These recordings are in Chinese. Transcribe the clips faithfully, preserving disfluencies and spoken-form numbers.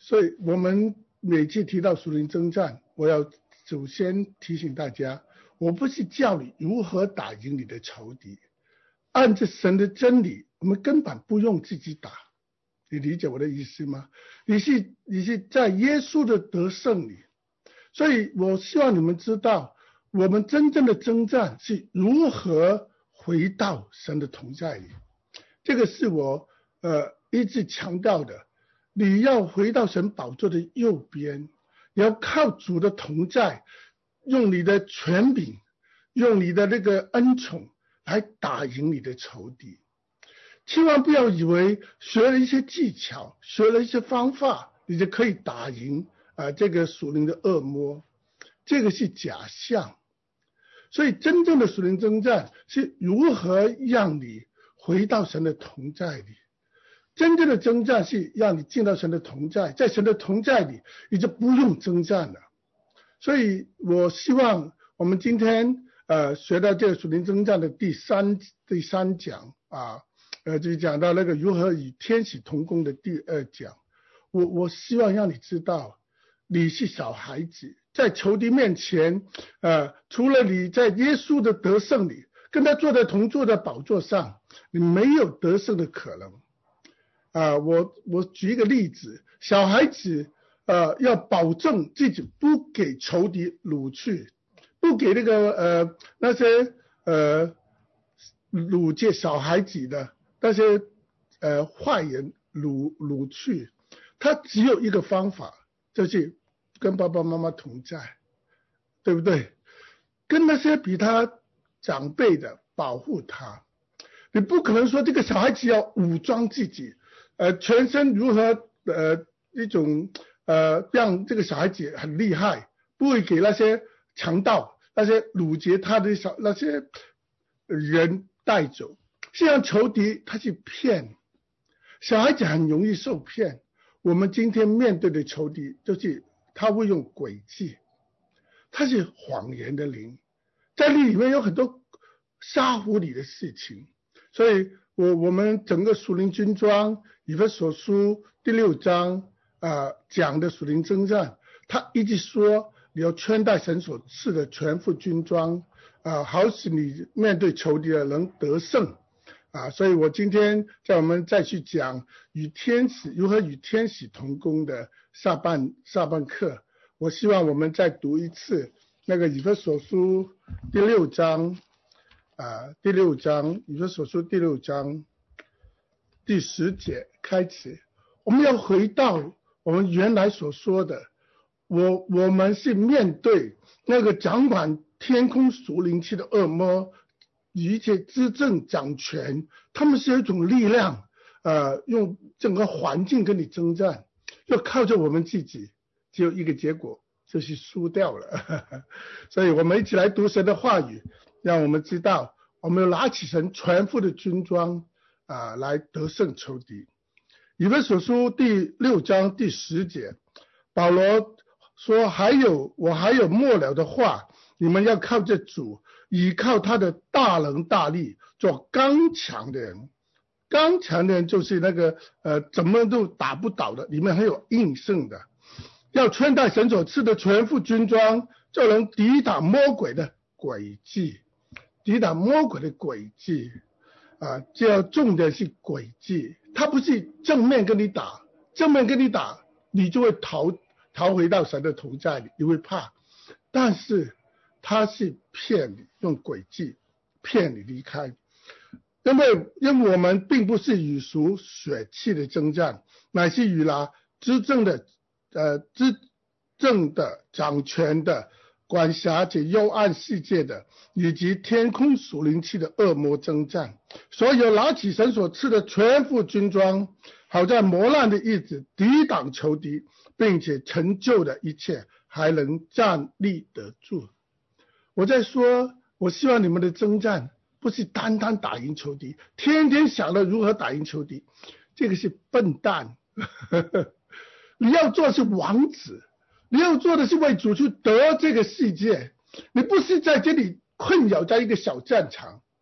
所以我们每次提到属灵征战，我要首先提醒大家，我不是叫你如何打赢你的仇敌，按着神的真理，我们根本不用自己打。你理解我的意思吗？你是你是在耶稣的得胜里，所以我希望你们知道，我们真正的征战是如何回到神的同在里。这个是我呃一直强调的，你要回到神宝座的右边，你要靠主的同在，用你的权柄，用你的那个恩宠来打赢你的仇敌。千万不要以为学了一些技巧，学了一些方法，你就可以打赢啊、呃、这个属灵的恶魔，这个是假象。所以真正的属灵征战是如何让你回到神的同在里。真正的征战是让你进到神的同在，在神的同在里，你就不用征战了。所以我希望我们今天呃学到这个属灵征战的第三第三讲啊。呃，就讲到那个如何与天使同工的第二讲，我我希望让你知道，你是小孩子，在仇敌面前，呃，除了你在耶稣的得胜里，跟他坐在同坐的宝座上，你没有得胜的可能。啊、呃，我我举一个例子，小孩子呃要保证自己不给仇敌掳去，不给那个呃那些呃掳劫小孩子的。那些呃坏人掳掳去，他只有一个方法，就是跟爸爸妈妈同在，对不对？跟那些比他长辈的保护他。你不可能说这个小孩子要武装自己，呃，全身如何呃一种呃让这个小孩子很厉害，不会给那些强盗、那些掳劫他的小那些人带走。这样仇敌他是骗，小孩子很容易受骗。我们今天面对的仇敌就是他会用诡计，他是谎言的灵，在里面有很多杀唬你的事情。所以我我们整个属灵军装以弗所书第六章啊、呃、讲的属灵征战，他一直说你要穿戴神所赐的全副军装啊、呃，好使你面对仇敌的能得胜。啊，所以我今天在我们再去讲与天使如何与天使同工的下半下半课，我希望我们再读一次那个以弗所书第六章啊，第六章以弗所书第六章第十节开始，我们要回到我们原来所说的，我我们是面对那个掌管天空属灵气的恶魔。一切执政掌权，他们是有一种力量，呃，用整个环境跟你征战，要靠着我们自己，只有一个结果，就是输掉了。呵呵，所以我们一起来读神的话语，让我们知道，我们要拿起神全副的军装啊、呃，来得胜仇敌。以弗所书第六章第十节，保罗说：“还有我还有末了的话，你们要靠着主。”依靠他的大能大力，做刚强的人。刚强的人就是那个呃，怎么都打不倒的，里面很有硬性的。要穿戴神所赐的全副军装，就能抵挡魔鬼的诡计，抵挡魔鬼的诡计啊！这要重点是诡计，他不是正面跟你打，正面跟你打，你就会逃逃回到神的同在里，你会怕，但是。他是骗你，用诡计骗你离开，因为因为我们并不是与属血气的征战，乃是与那执政的呃执政的掌权的管辖这幽暗世界的以及天空属灵气的恶魔征战。所以要拿起神所赐的全副军装，好在磨难的日子抵挡仇敌，并且成就的一切还能站立得住。我在说，我希望你们的征战不是单单打赢仇敌，天天想着如何打赢仇敌，这个是笨蛋。你要做的是王子，你要做的是为主去得这个世界，你不是在这里困扰在一个小战场。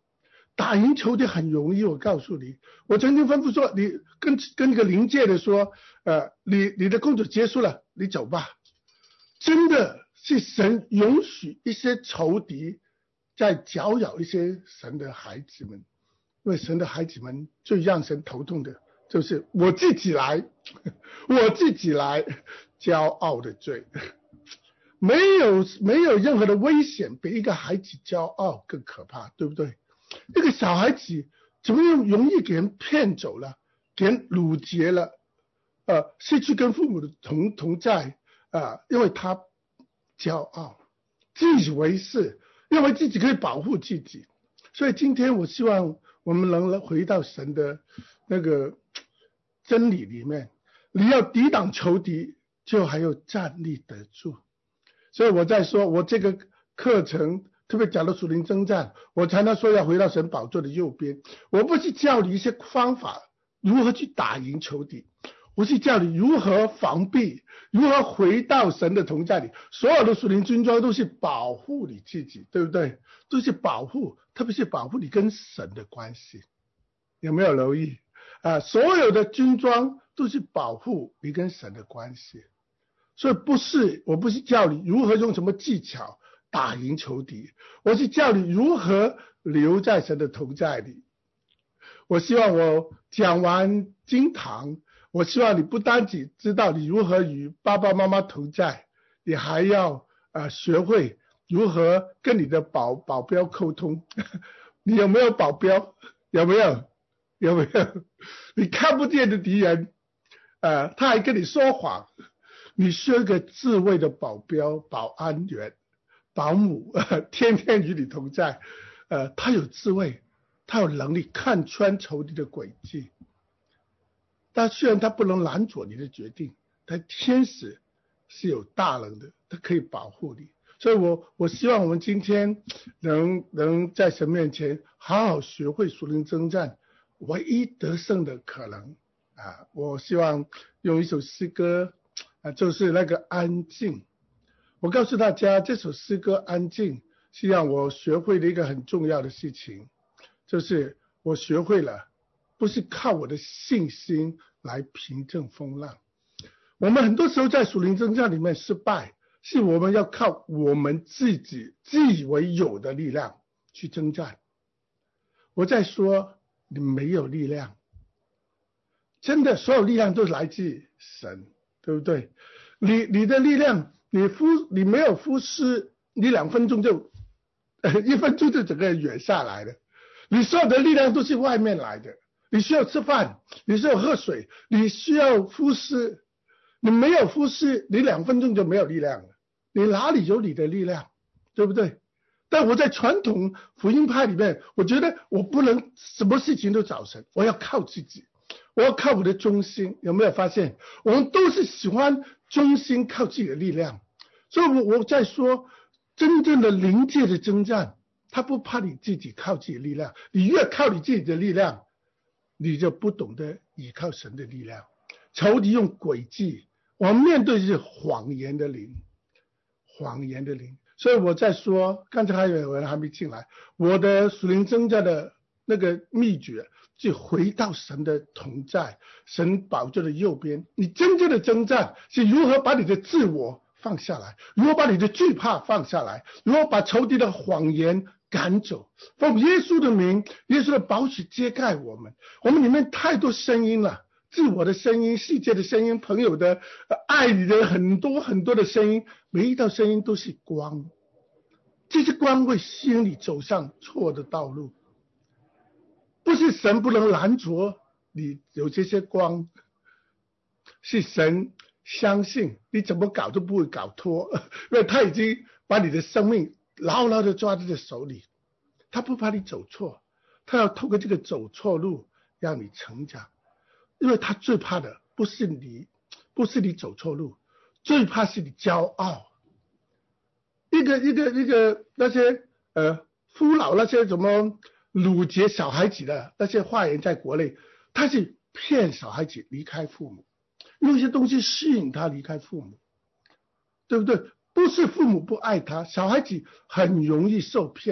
打赢仇敌很容易，我告诉你，我曾经吩咐说，你跟跟一个灵界的说，呃，你你的工作结束了，你走吧。真的是神允许一些仇敌在搅扰一些神的孩子们，因为神的孩子们最让神头痛的就是我自己来，我自己来，骄傲的罪。没有没有任何的危险比一个孩子骄傲更可怕，对不对？一个小孩子怎么样容易给人骗走了，给人掳劫了，呃，失去跟父母的同同在啊、呃，因为他骄傲，自以为是，认为自己可以保护自己。所以今天我希望我们能回到神的那个真理里面，你要抵挡仇敌，就还有站立得住。所以我在说，我这个课程特别讲到属灵征战，我常常说要回到神宝座的右边。我不是教你一些方法如何去打赢仇敌，我是教你如何防备，如何回到神的同在里。所有的属灵军装都是保护你自己，对不对？都是保护，特别是保护你跟神的关系。有没有留意啊？所有的军装都是保护你跟神的关系。所以不是，我不是教你如何用什么技巧打赢仇敌，我是教你如何留在神的同在里。我希望我讲完经堂，我希望你不单只知道你如何与爸爸妈妈同在，你还要呃学会如何跟你的保保镖沟通。你有没有保镖？有没有？有没有？你看不见的敌人，呃，他还跟你说谎。你需要一个智慧的保镖、保安员、保姆，呃、天天与你同在。呃，他有智慧，他有能力看穿仇敌的诡计。但虽然他不能拦阻你的决定，但天使是有大能的，他可以保护你。所以我我希望我们今天能能在神面前好好学会属灵征战，唯一得胜的可能啊！我希望用一首诗歌。啊，就是那个安静。我告诉大家，这首诗歌《安静》是让我学会的一个很重要的事情，就是我学会了，不是靠我的信心来平静风浪。我们很多时候在属灵征战里面失败，是我们要靠我们自己自以为有的力量去征战。我在说，你没有力量，真的，所有力量都来自神。对不对？你你的力量，你忽你没有忽视，你两分钟就，呃，一分钟就整个人远下来了。你所有的力量都是外面来的，你需要吃饭，你需要喝水，你需要呼吸，你没有呼吸，你两分钟就没有力量了。你哪里有你的力量，对不对？但我在传统福音派里面，我觉得我不能什么事情都找神，我要靠自己。我要靠我的忠心，有没有发现？我们都是喜欢忠心，靠自己的力量。所以我我在说，真正的灵界的征战，他不怕你自己靠自己的力量，你越靠你自己的力量，你就不懂得依靠神的力量。仇敌用诡计，我们面对的是谎言的灵，谎言的灵。所以我在说，刚才还有人还没进来，我的属灵征战的那个秘诀。就回到神的同在，神宝座的右边。你真正的征战是如何把你的自我放下来，如何把你的惧怕放下来，如何把仇敌的谎言赶走。奉耶稣的名，耶稣的宝血遮盖我们。我们里面太多声音了，自我的声音、世界的声音、朋友的、呃、爱你的很多很多的声音，每一道声音都是光，这些光会吸引你走上错的道路。不是神不能拦阻你有这些光，是神相信你怎么搞都不会搞脱，因为他已经把你的生命牢牢的抓在手里，他不怕你走错，他要透过这个走错路让你成长，因为他最怕的不是你，不是你走错路，最怕是你骄傲。一个一个一个那些呃夫老那些什么掳劫小孩子的那些坏人，在国内他是骗小孩子离开父母，用一些东西吸引他离开父母，对不对？不是父母不爱他，小孩子很容易受骗，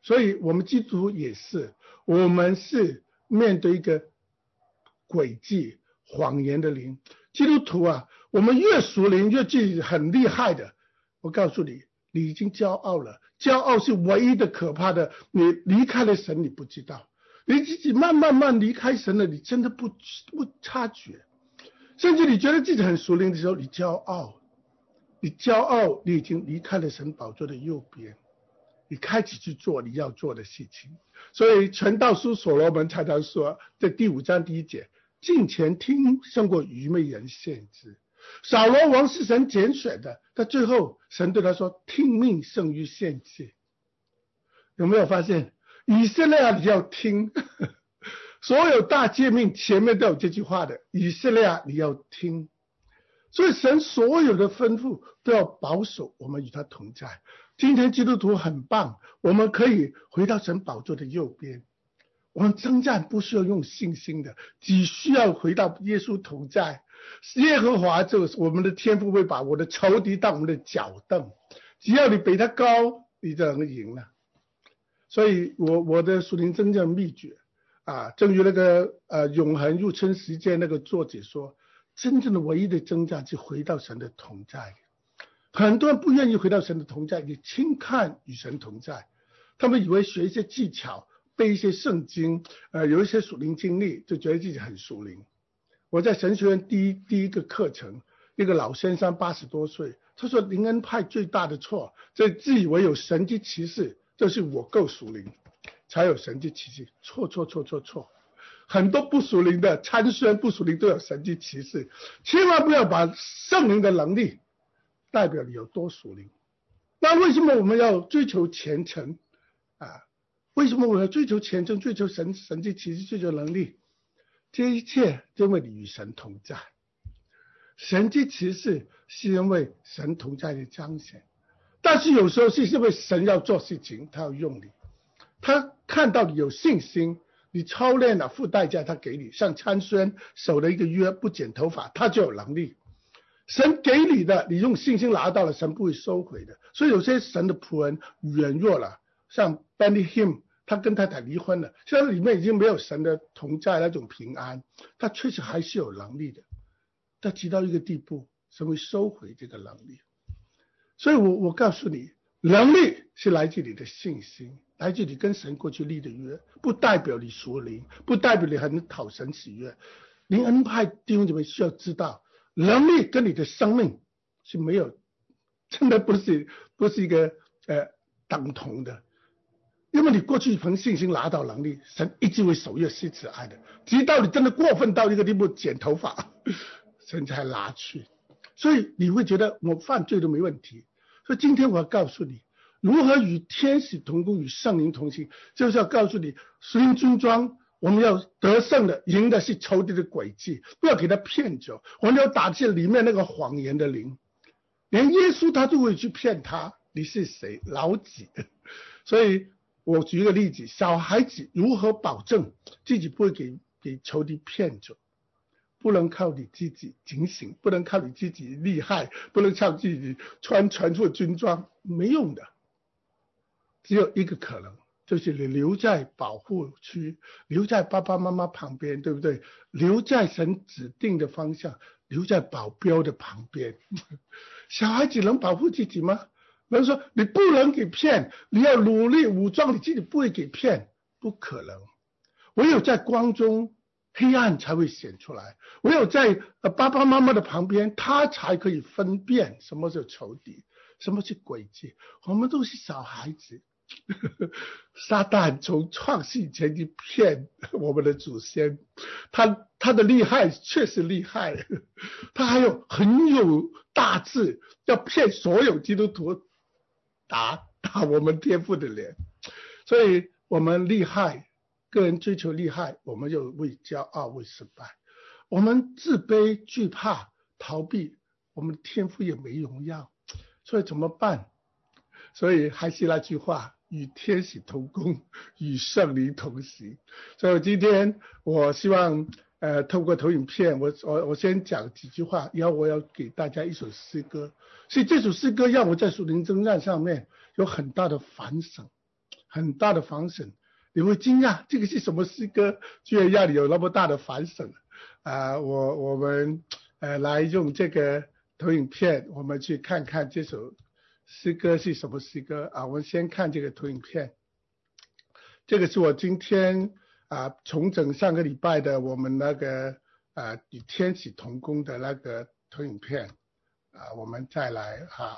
所以我们基督徒也是，我们是面对一个诡计谎言的灵。基督徒啊，我们越属灵越自己很厉害的，我告诉你，你已经骄傲了。骄傲是唯一的可怕的，你离开了神你不知道，你自己慢慢慢离开神了，你真的不不察觉。甚至你觉得自己很属灵的时候，你骄傲，你骄傲，你已经离开了神宝座的右边，你开始去做你要做的事情。所以传道书所罗门常常说，在第五章第一节，敬虔听胜过愚昧人献之。扫罗王是神拣选的，但最后神对他说，听命胜于献祭。有没有发现以色列啊，你要听所有大诫命前面都有这句话的，以色列啊，你要听。所以神所有的吩咐都要保守我们与他同在。今天基督徒很棒，我们可以回到神宝座的右边。我们征战不需要用信心的，只需要回到耶稣同在。耶和华就是我们的天父，会把我的仇敌当我们的脚凳，只要你比他高，你就能赢了。所以我我的属灵征战秘诀啊，正如那个呃永恒入春时间那个作者说，真正的唯一的征战是回到神的同在。很多人不愿意回到神的同在，也轻看与神同在，他们以为学一些技巧，背一些圣经，呃，有一些属灵经历，就觉得自己很属灵。我在神学院第一第一个课程，一个老先生八十多岁，他说灵恩派最大的错，这自以为有神迹奇事，就是我够属灵才有神迹奇事，错错错错错。很多不属灵的参孙不属灵都有神迹奇事，千万不要把圣灵的能力代表你有多属灵。那为什么我们要追求虔诚啊？为什么我们要追求虔诚，追求神神迹奇事，追求能力？这一切因为你与神同在。神迹奇事是因为神同在的彰显，但是有时候是因为神要做事情，他要用你，他看到你有信心，你操练了，付代价他给你。像参孙守了一个约不剪头发，他就有能力。神给你的，你用信心拿到了，神不会收回的。所以有些神的仆人软弱了，像 Benny Hinn， 他跟太太离婚了，现在里面已经没有神的同在那种平安，他确实还是有能力的，但直到一个地步，神会收回这个能力。所以我我告诉你，能力是来自你的信心，来自你跟神过去立的约，不代表你属灵，不代表你很讨神喜悦。灵恩派弟兄姐妹需要知道，能力跟你的生命是没有，真的不是不是一个呃等同的。因为你过去凭信心拿到能力，神一直会守约施慈爱的，直到你真的过分到一个地步，剪头发，神才拿去。所以你会觉得我犯罪都没问题。所以今天我要告诉你，如何与天使同工，与圣灵同行，就是要告诉你，属灵军装我们要得胜的，赢的是仇敌的诡计，不要给他骗走。我们要打击里面那个谎言的灵，连耶稣他都会去骗他，你是谁？老几？所以我举一个例子，小孩子如何保证自己不会给给仇敌骗走？不能靠你自己警醒，不能靠你自己厉害，不能靠自己穿全副军装，没用的。只有一个可能，就是你留在保护区，留在爸爸妈妈旁边，对不对？留在神指定的方向，留在保镖的旁边。小孩子能保护自己吗？比如说你不能给骗，你要努力武装你自己，不会给骗，不可能。唯有在光中，黑暗才会显出来。唯有在爸爸妈妈的旁边，他才可以分辨什么是仇敌，什么是诡计。我们都是小孩子，撒旦从创世以前就骗我们的祖先，他他的厉害确实厉害，他还有很有大志，要骗所有基督徒，打打我们天父的脸。所以我们厉害，个人追求厉害，我们又为骄傲为失败，我们自卑惧怕逃避，我们天父也没荣耀。所以怎么办？所以还是那句话，与天使同工，与圣灵同行。所以我今天我希望呃透过投影片，我我我先讲几句话，然后我要给大家一首诗歌。所以这首诗歌让我在属灵征战上面有很大的反省， 很大的反省，你会惊讶这个是什么诗歌，居然让你有那么大的反省啊、呃！我我们呃来用这个投影片，我们去看看这首诗歌是什么诗歌啊？我们先看这个投影片，这个是我今天啊重整上个礼拜的我们那个啊与天使同工的那个投影片啊，我们再来哈。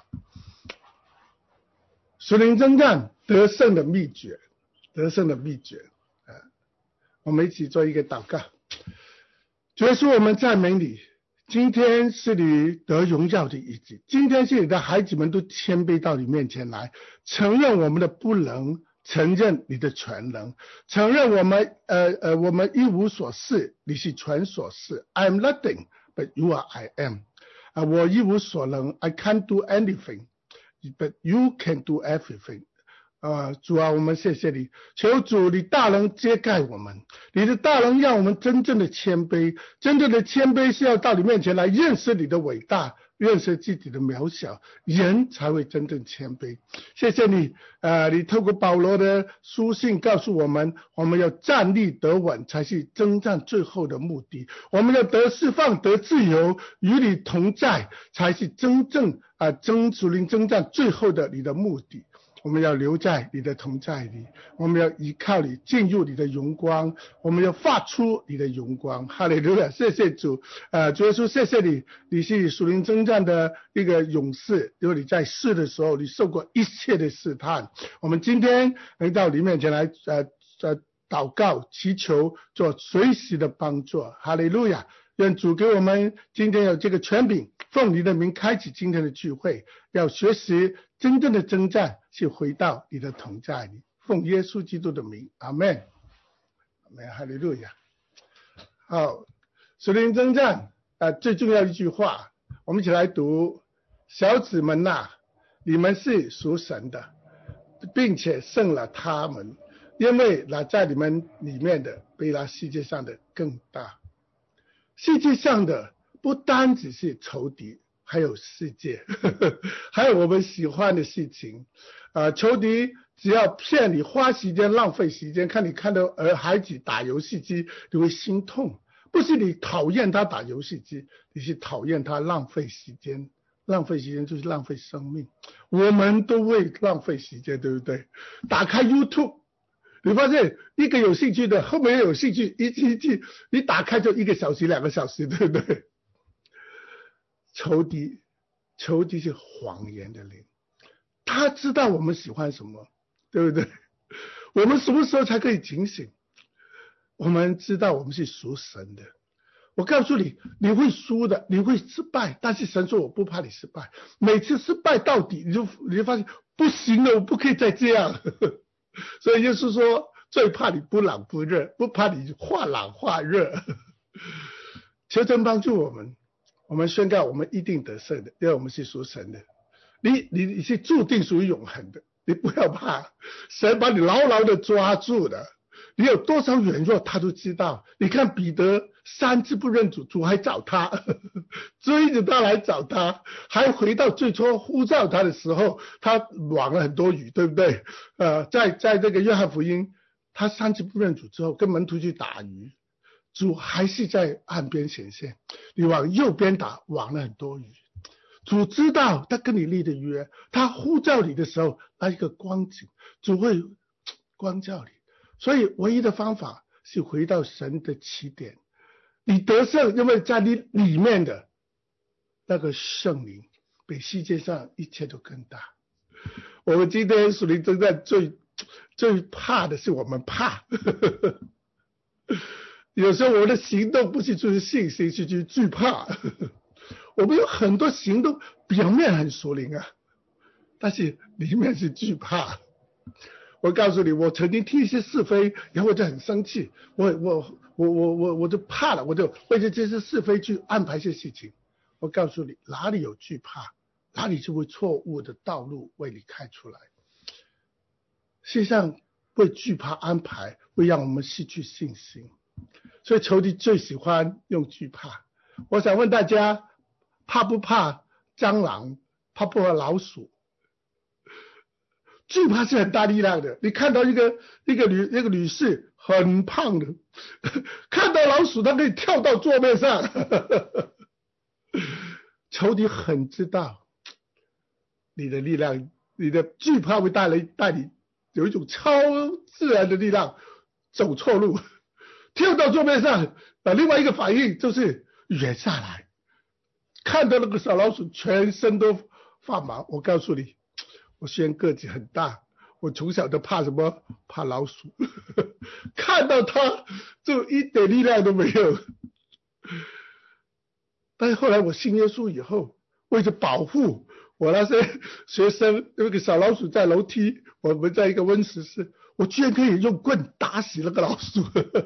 属灵征战得胜的秘诀，得胜的秘诀啊！我们一起做一个祷告。主耶稣，我们赞美你，今天是你得荣耀的日子，今天是你的孩子们都谦卑到你面前来，承认我们的不能，承认你的全能，承认我们呃呃我们一无所事，你是全所事。I am nothing, but you are I am。啊，我一无所能 ，I can't do anything。But you can do everything。呃，主啊，我们谢谢你，求主你大能遮盖我们，你的大能让我们真正的谦卑，真正的谦卑是要到你面前来认识你的伟大，认识自己的渺小，人才会真正谦卑。谢谢你，呃，你透过保罗的书信告诉我们，我们要站立得稳才是征战最后的目的，我们要得释放得自由，与你同在才是真正啊征属灵征战最后的你的目的。我们要留在你的同在里，我们要依靠你进入你的荣光，我们要发出你的荣光。哈利路亚，谢谢主。呃，主耶稣，谢谢你，你是属灵征战的一个勇士，因为你在试的时候，你受过一切的试探。我们今天能到你面前来，呃呃祷告祈求，做随时的帮助。哈利路亚。愿主给我们今天有这个权柄，奉你的名开启今天的聚会，要学习真正的征战是回到你的同在里，奉耶稣基督的名，阿们，阿们，哈利路亚。好，属灵征战啊、呃，最重要一句话，我们一起来读：小子们呐、啊，你们是属神的，并且胜了他们，因为那在你们里面的比那世界上的更大。世界上的不单只是仇敌，还有世界，呵呵，还有我们喜欢的事情。呃，仇敌只要骗你花时间浪费时间，看你看到儿孩子打游戏机，你会心痛。不是你讨厌他打游戏机，你是讨厌他浪费时间。浪费时间就是浪费生命，我们都会浪费时间，对不对？打开 YouTube。你发现一个有兴趣的，后面有兴趣，一季一季，你打开就一个小时、两个小时，对不对？仇敌，仇敌是谎言的灵，他知道我们喜欢什么，对不对？我们什么时候才可以警醒？我们知道我们是属神的。我告诉你，你会输的，你会失败，但是神说我不怕你失败。每次失败到底，你就你就发现不行了，我不可以再这样。所以就是说，最怕你不冷不热，不怕你化冷化热。求神帮助我们，我们宣告我们一定得胜的，因为我们是属神的。你你你是注定属于永恒的，你不要怕，神把你牢牢的抓住的。你有多少软弱，他都知道。你看彼得三次不认主，主还找他，追着他来找他，还回到最初呼召他的时候，他网了很多鱼，对不对？呃，在在这个约翰福音，他三次不认主之后，跟门徒去打鱼，主还是在岸边显现。你往右边打，网了很多鱼。主知道他跟你立的约，他呼召你的时候，那一个光景，主会光照你。所以唯一的方法是回到神的起点，你得胜，因为在你里面的那个圣灵比世界上一切都更大。我们今天属灵征战最最怕的是我们怕，有时候我们的行动不是出于信心，是出于惧怕。我们有很多行动表面很属灵啊，但是里面是惧怕。我告诉你，我曾经听一些是非，然后我就很生气，我我我我我我就怕了，我就为了这些是非去安排一些事情。我告诉你，哪里有惧怕，哪里就会错误的道路为你开出来。事实上，为惧怕安排，会让我们失去信心。所以仇敌最喜欢用惧怕。我想问大家，怕不怕蟑螂？怕不怕老鼠？ 惧怕是很大力量的。你看到一个一个女那个女士很胖的，看到老鼠她可以跳到桌面上。仇敌很知道你的力量，你的惧怕会带来带你有一种超自然的力量，走错路，跳到桌面上。啊，另外一个反应就是远下来，看到那个小老鼠，全身都发麻。我告诉你，我虽然个子很大，我从小都怕什么？怕老鼠。看到它就一点力量都没有。但是后来我信耶稣以后，为了保护我那些学生，有个小老鼠在楼梯，我们在一个温室室，我居然可以用棍打死那个老鼠。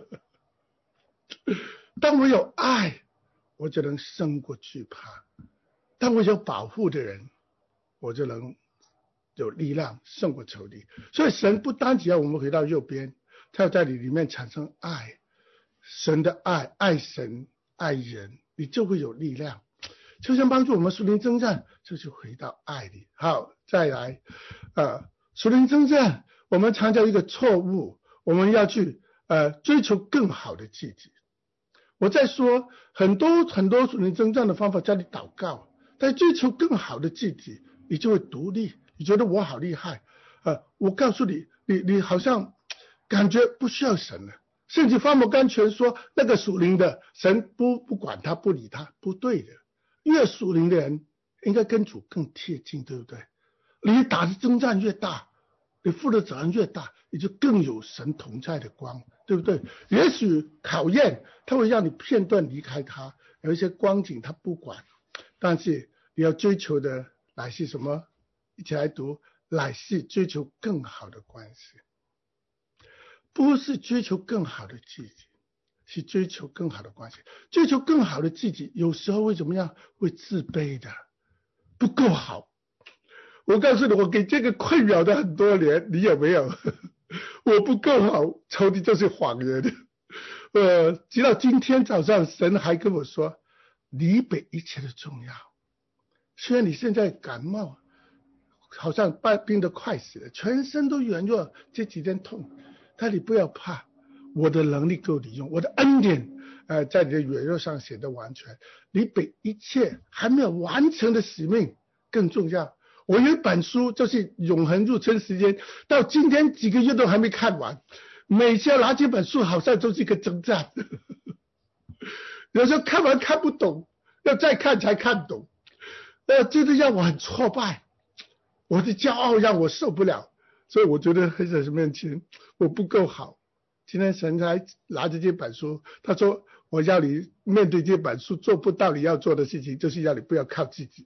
当我有爱，我就能胜过惧怕；当我有保护的人，我就能有力量胜过仇敌。所以神不单只要我们回到右边，他要在你里面产生爱，神的爱，爱神爱人，你就会有力量。就像帮助我们属灵征战，就是回到爱里。好，再来，呃，属灵征战，我们常常一个错误，我们要去呃追求更好的自己。我在说很多很多属灵征战的方法，叫你祷告，但追求更好的自己，你就会独立，你觉得我好厉害，呃，我告诉你，你你好像感觉不需要神了。甚至法摩甘全说，那个属灵的神不不管他，不理他，不对的。越属灵的人应该跟主更贴近，对不对？你打的征战越大，你负的责任越大，你就更有神同在的光，对不对？也许考验他会让你片段离开他，有一些光景他不管，但是你要追求的乃是什么？一起来读，乃是追求更好的关系。不是追求更好的自己，是追求更好的关系。追求更好的自己，有时候会怎么样？会自卑的，不够好。我告诉你，我给这个困扰的很多年，你有没有？我不够好，仇敌就是谎言。呃，直到今天早上，神还跟我说，你比一切的重要。虽然你现在感冒，好像病得快死了，全身都软弱，这几天痛。但你不要怕，我的能力够你用，我的恩典呃，在你的软弱上显得完全。你比一切还没有完成的使命更重要。我有一本书，就是永恒入村时间，到今天几个月都还没看完。每次要拿这本书，好像都是一个征战。有时候看完看不懂，要再看才看懂，呃，真的让我很挫败，我的骄傲让我受不了。所以我觉得在神面前我不够好。今天神才拿着这本书，他说我要你面对这本书做不到你要做的事情，就是要你不要靠自己。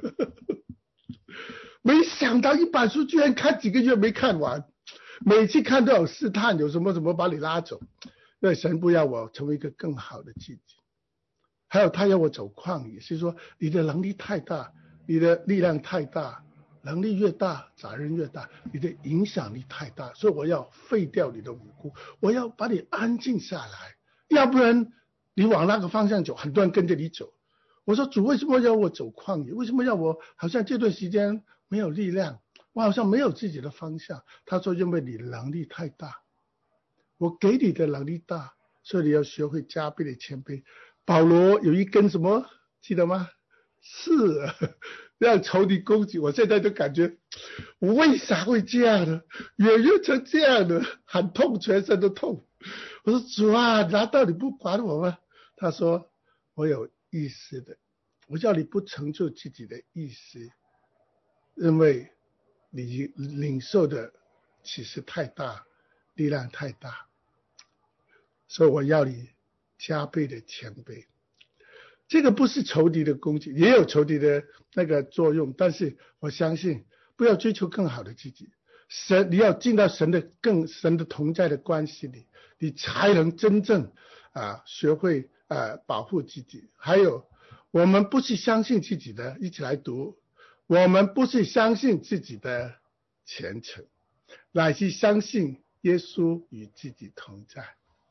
没想到一本书居然看几个月没看完，每次看都有试探，有什么什么把你拉走。因为神不要我成为一个更好的自己，还有他要我走旷野，是说你的能力太大，你的力量太大，能力越大，责任越大，你的影响力太大，所以我要废掉你的无辜，我要把你安静下来，要不然你往那个方向走，很多人跟着你走。我说主为什么要我走旷野？为什么要我好像这段时间没有力量，我好像没有自己的方向？他说因为你能力太大，我给你的能力大，所以你要学会加倍的谦卑。保罗有一根什么记得吗？刺啊，让仇敌攻击，我现在都感觉我为啥会这样呢？软弱成这样的，很痛，全身都痛。我说主啊，难道你不管我吗？他说我有意思的，我叫你不成就自己的意思，因为你领受的启示太大，力量太大，所以我要你加倍的谦卑。这个不是仇敌的攻击，也有仇敌的那个作用，但是我相信不要追求更好的自己，神你要进到神的更神的同在的关系里，你才能真正啊学会啊保护自己。还有我们不是相信自己的，一起来读，我们不是相信自己的前程，乃是相信耶稣与自己同在。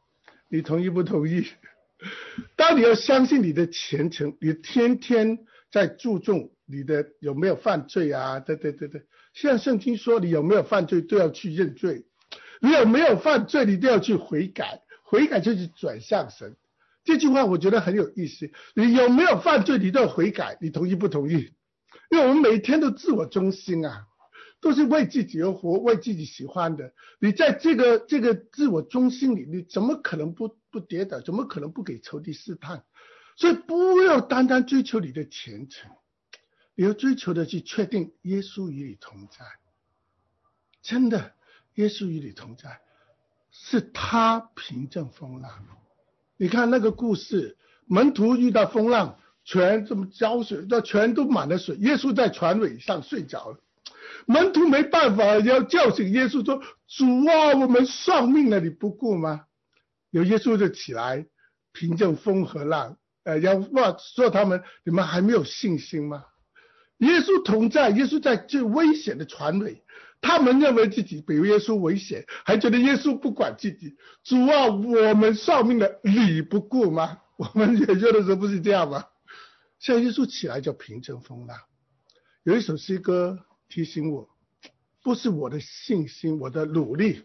你同意不同意？当你要相信你的前程，你天天在注重你的有没有犯罪啊，对对对对，现在圣经说你有没有犯罪都要去认罪，你有没有犯罪你都要去悔改，悔改就是转向神。这句话我觉得很有意思，你有没有犯罪你都要悔改，你同意不同意？因为我们每天都自我中心啊，都是为自己而活，为自己喜欢的，你在这个这个自我中心里，你怎么可能不不跌倒，怎么可能不给仇敌试探？所以不要单单追求你的前程，你要追求的是确定耶稣与你同在，真的耶稣与你同在，是他平静风浪。你看那个故事，门徒遇到风浪，全这么浇水，全都满了水，耶稣在船尾上睡着了，门徒没办法，要叫醒耶稣说：主啊，我们丧命了，你不顾吗？有耶稣就起来平静风和浪，呃，要说他们，你们还没有信心吗？耶稣同在，耶稣在最危险的船尾，他们认为自己比耶稣危险，还觉得耶稣不管自己。主啊，我们丧命了，你不顾吗？我们也有的时候不是这样吗？现在耶稣起来就平静风浪。有一首诗歌提醒我，不是我的信心，我的努力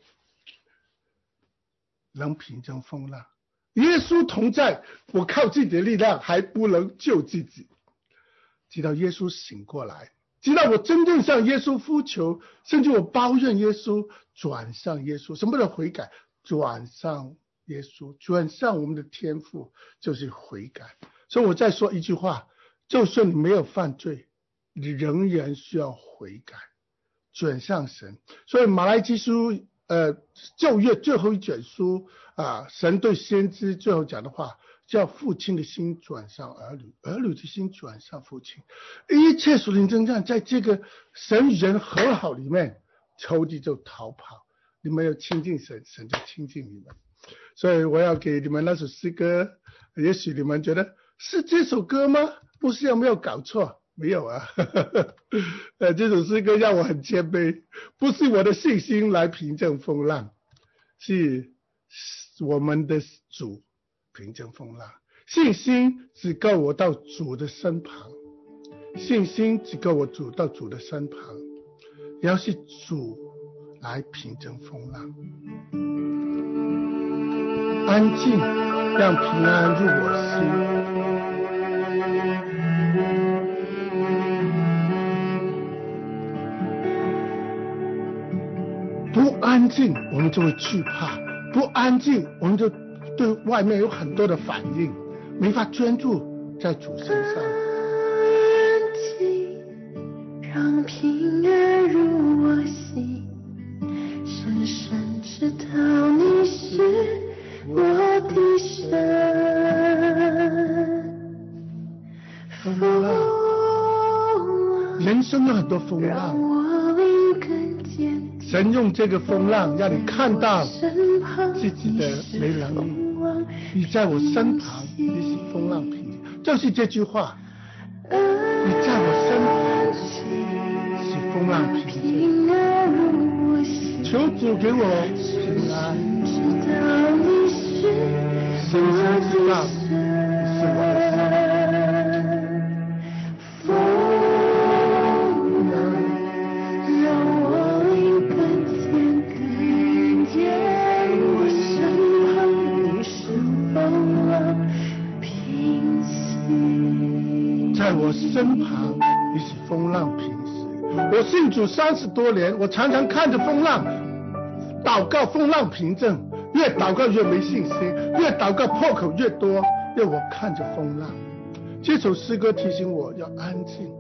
能平静风浪，耶稣同在，我靠自己的力量还不能救自己。直到耶稣醒过来，直到我真正向耶稣呼求，甚至我抱怨耶稣，转向耶稣。什么叫悔改？转向耶稣，转向我们的天父，就是悔改。所以我再说一句话，就算你没有犯罪，你仍然需要悔改，转向神。所以马拉基书呃旧约最后一卷书啊，神对先知最后讲的话，叫父亲的心转向儿女，儿女的心转向父亲。一切属灵征战在这个神与人和好里面，仇敌就逃跑。你们要亲近神，神就亲近你们。所以我要给你们那首诗歌，也许你们觉得是这首歌吗？不是，有没有搞错？没有啊，呃，这首诗歌让我很谦卑，不是我的信心来平静风浪，是我们的主平静风浪。信心只够我到主的身旁，信心只够我主到主的身旁，要是主来平静风浪。安静，让平安入我心。不安静，我们就会惧怕；不安静，我们就对外面有很多的反应，没法专注在主身上。 安静，让平安入我心，深深知道你是我的神。风浪， 人生有很多风浪，神用这个风浪让你看到自己的没能力，你在我身旁，你是风浪平静，就是这句话，你在我身旁是风浪平静。求主给我平安，深深知道你是我的神。在我身旁，你是风浪平息。我信主三十多年，我常常看着风浪，祷告风浪平静，越祷告越没信心，越祷告破口越多，因为我看着风浪。这首诗歌提醒我要安静，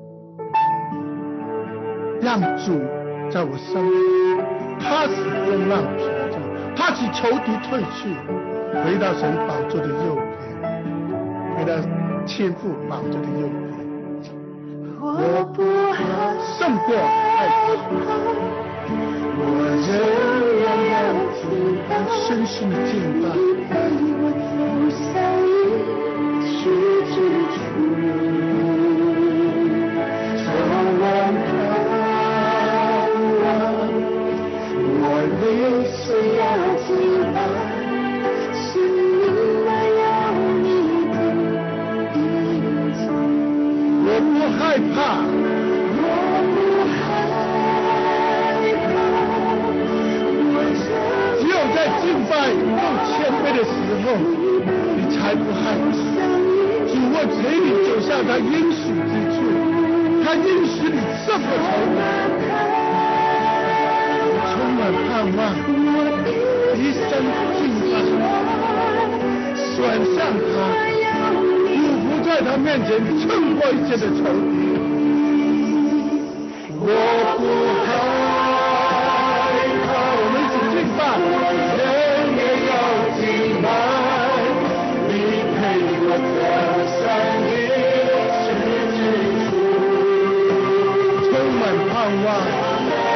让主在我身边，他使风浪平静，他使仇敌退去，回到神宝座的右边，回到天父宝座的右边。 我不害胜过害怕， 我仍然要听到深深的敬拜， 你陪我走向应许之处。从万盼望，我灵需要敬拜，是明白要你的引导。 我不怕。只有在敬拜用谦卑的时候，你才不害怕。主，我陪你走向他应许之处，他应许你胜过仇敌，充满盼望，一生敬拜，转向他，匍匐在他面前，胜过一切的仇敌。我不害怕，我们一起敬拜，人也要敬拜，你陪我走上应许之处，充满盼望。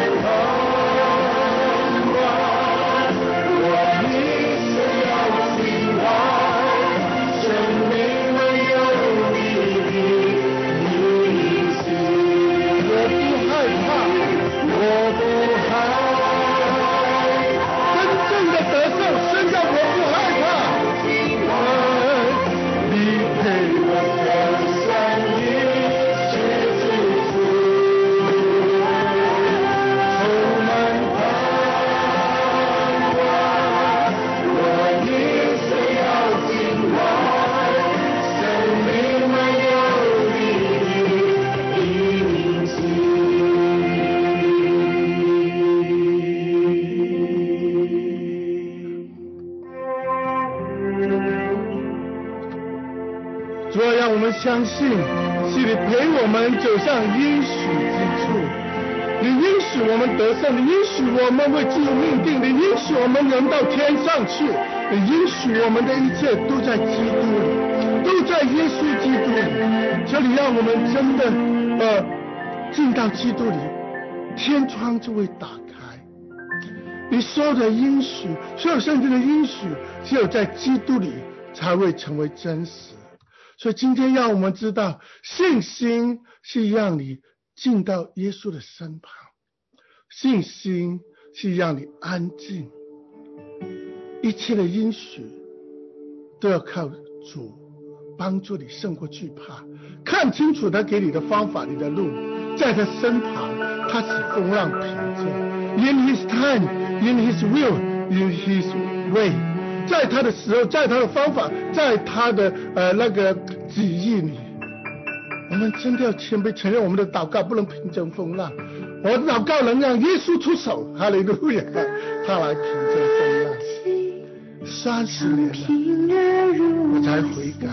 相信是你陪我们走向应许之处，你应许我们得胜，你应许我们会进入命定，你应许我们能到天上去，你应许我们的一切都在基督里，都在耶稣基督里。所以你让我们真的呃进到基督里，天窗就会打开。你所有的应许，所有圣经的应许，只有在基督里才会成为真实。所以今天让我们知道，信心是让你进到耶稣的身旁，信心是让你安静，一切的应许都要靠主帮助你胜过惧怕，看清楚他给你的方法，你的路，在他身旁，他使风浪平静。In His time, in His will, in His way。在他的时候，在他的方法，在他的呃那个旨意里，我们真的要谦卑承认，我们的祷告不能平静风浪，我的祷告能让耶稣出手，哈利路亚，他来平静风浪。三十年了，我才悔改，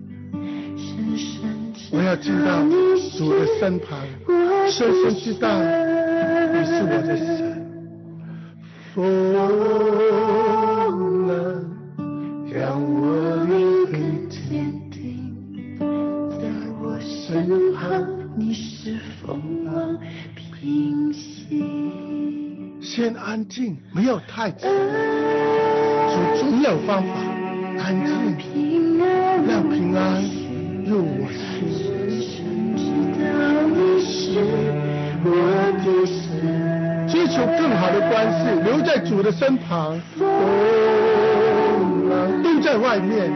我要进到主的身旁，深深知道你是我的神。风浪让我立刻坚定，在我身旁，你是风浪平息。先安静，没有太迟，主总有方法，安静，让平安入我心。追求更好的关系，留在主的身旁，都在外面。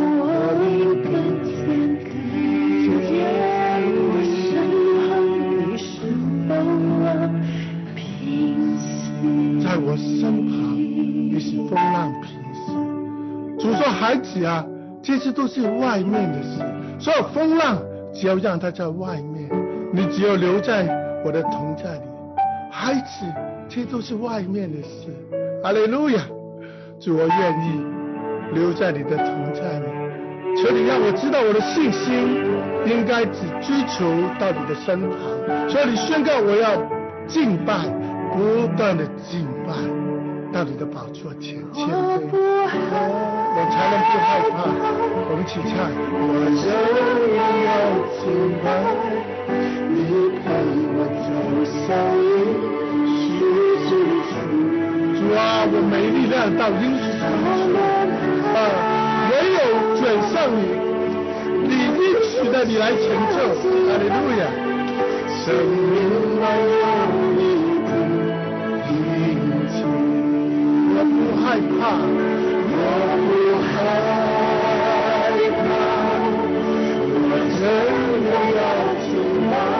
在我身旁，你是风浪平息。主说：“孩子啊，这些都是外面的事，所有风浪只要让它在外面，你只有留在我的同在里。孩子，这都是外面的事。哈利路亚！主，我愿意留在你的同在里。求你让我知道我的信心应该只追求到你的身旁。所以你宣告我要敬拜，不断的敬拜到你的宝座前，谦卑，我才能不害怕。我们起唱，我仍然要敬拜，你陪我走向应许之处。主啊，我没力量到应许之处，啊，唯有转向你，你应许的你来成就。哈利路亚！生命满有你的印记，我不害怕，我不害怕，我仍然要敬拜。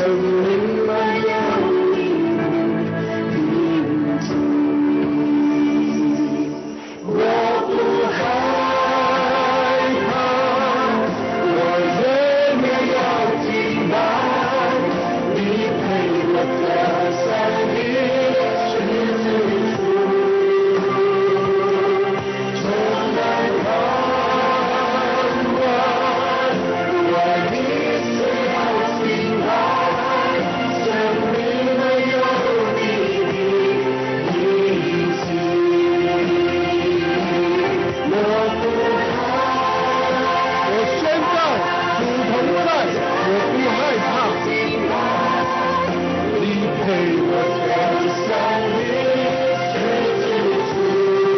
命没有你宁静，我不害怕，我仍然要敬拜，你陪我的生命是自主，充满盼望，我一生要敬拜，生命没有你的宁静，我不害， 我宣告主同在，我不害怕， 你陪我的生命是自主，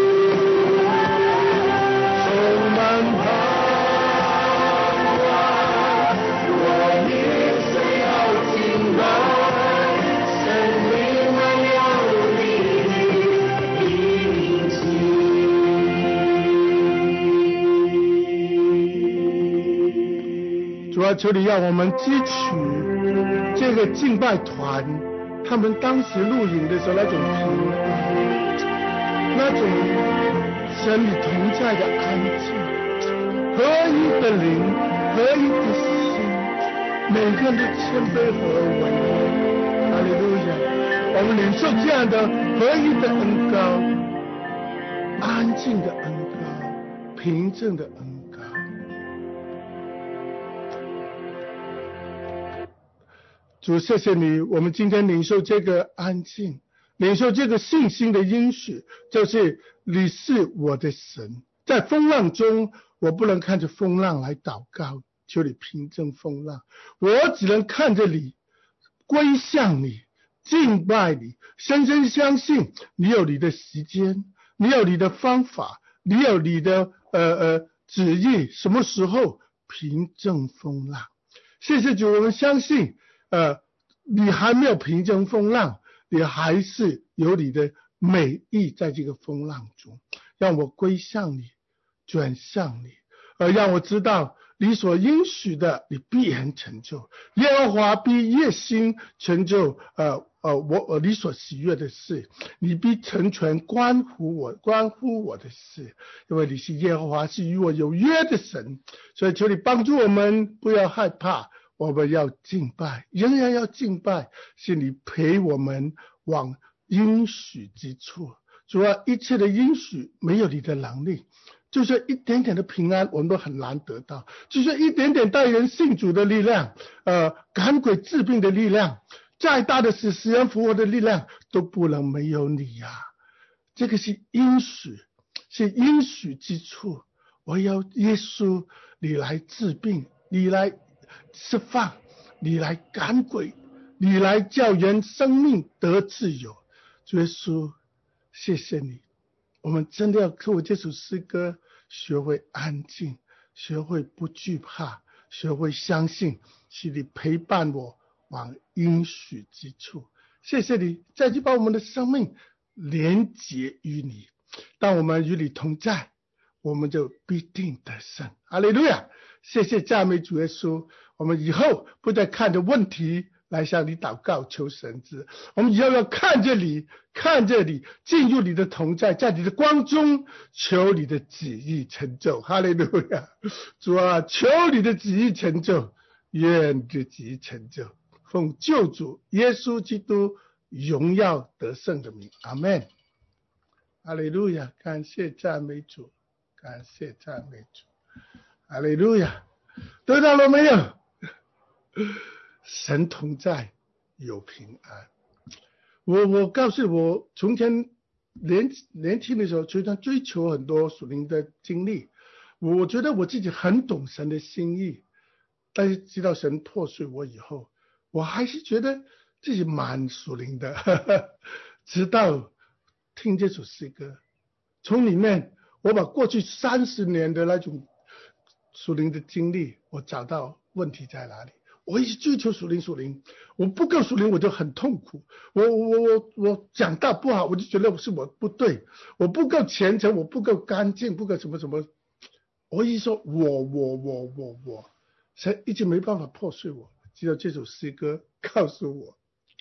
充满盼望，我一生要敬拜，生命没有你的宁静。 主啊，求你让我们汲取这个敬拜团他们当时录影的时候那种平安，那种神你同在的安静，合一的灵，合一的心，每个人都谦卑和稳定。哈利路亚！我们领受这样的合一的恩膏，安静的恩膏，平静的恩膏。主，谢谢你，我们今天领受这个安静，领受这个信心的应许，就是你是我的神。在风浪中，我不能看着风浪来祷告，求你平静风浪，我只能看着你，归向你，敬拜你，深深相信你有你的时间，你有你的方法，你有你的呃呃旨意，什么时候平静风浪。谢谢主，我们相信呃，你还没有平静风浪，你还是有你的美意在这个风浪中，让我归向你，转向你，而让我知道你所应许的，你必然成就。耶和华必热心成就，呃呃，我我你所喜悦的事，你必成全关乎我关乎我的事，因为你是耶和华，是与我有约的神，所以求你帮助我们，不要害怕。我们要敬拜，仍然要敬拜，是你陪我们往应许之处。主啊，一切的应许没有你的能力，就算一点点的平安，我们都很难得到；就算一点点带人信主的力量，呃，赶鬼治病的力量，再大的使死人复活的力量，都不能没有你呀、啊。这个是应许，是应许之处。我要耶稣，你来治病，你来释放，你来赶鬼，你来叫人生命得自由。主耶稣，谢谢你，我们真的要透过这首诗歌学会安静，学会不惧怕，学会相信是你陪伴我往应许之处。谢谢你再去把我们的生命连结于你，当我们与你同在，我们就必定得胜。哈利路亚！谢谢赞美主耶稣，我们以后不再看着问题来向你祷告求神知，我们以后要看着你，看着你，进入你的同在，在你的光中求你的旨意成就。哈利路亚！主啊，求你的旨意成就，愿你的旨意成就，奉救主耶稣基督荣耀得胜的名，阿们。哈利路亚！感谢赞美主，感谢赞美主。哈利路亚！得到了没有？神同在，有平安。我我告诉我，从前年年轻的时候，虽然追求很多属灵的经历，我觉得我自己很懂神的心意，但是知道神破碎我以后，我还是觉得自己蛮属灵的。呵呵，直到听这首诗歌，从里面我把过去三十年的那种属灵的经历，我找到问题在哪里。我一直追求属灵属灵，我不够属灵我就很痛苦，我我我我讲道不好，我就觉得是我不对，我不够虔诚，我不够干净，不够什么什么，我一说我我我我我，神一直没办法破碎我。 只有这首诗歌告诉我，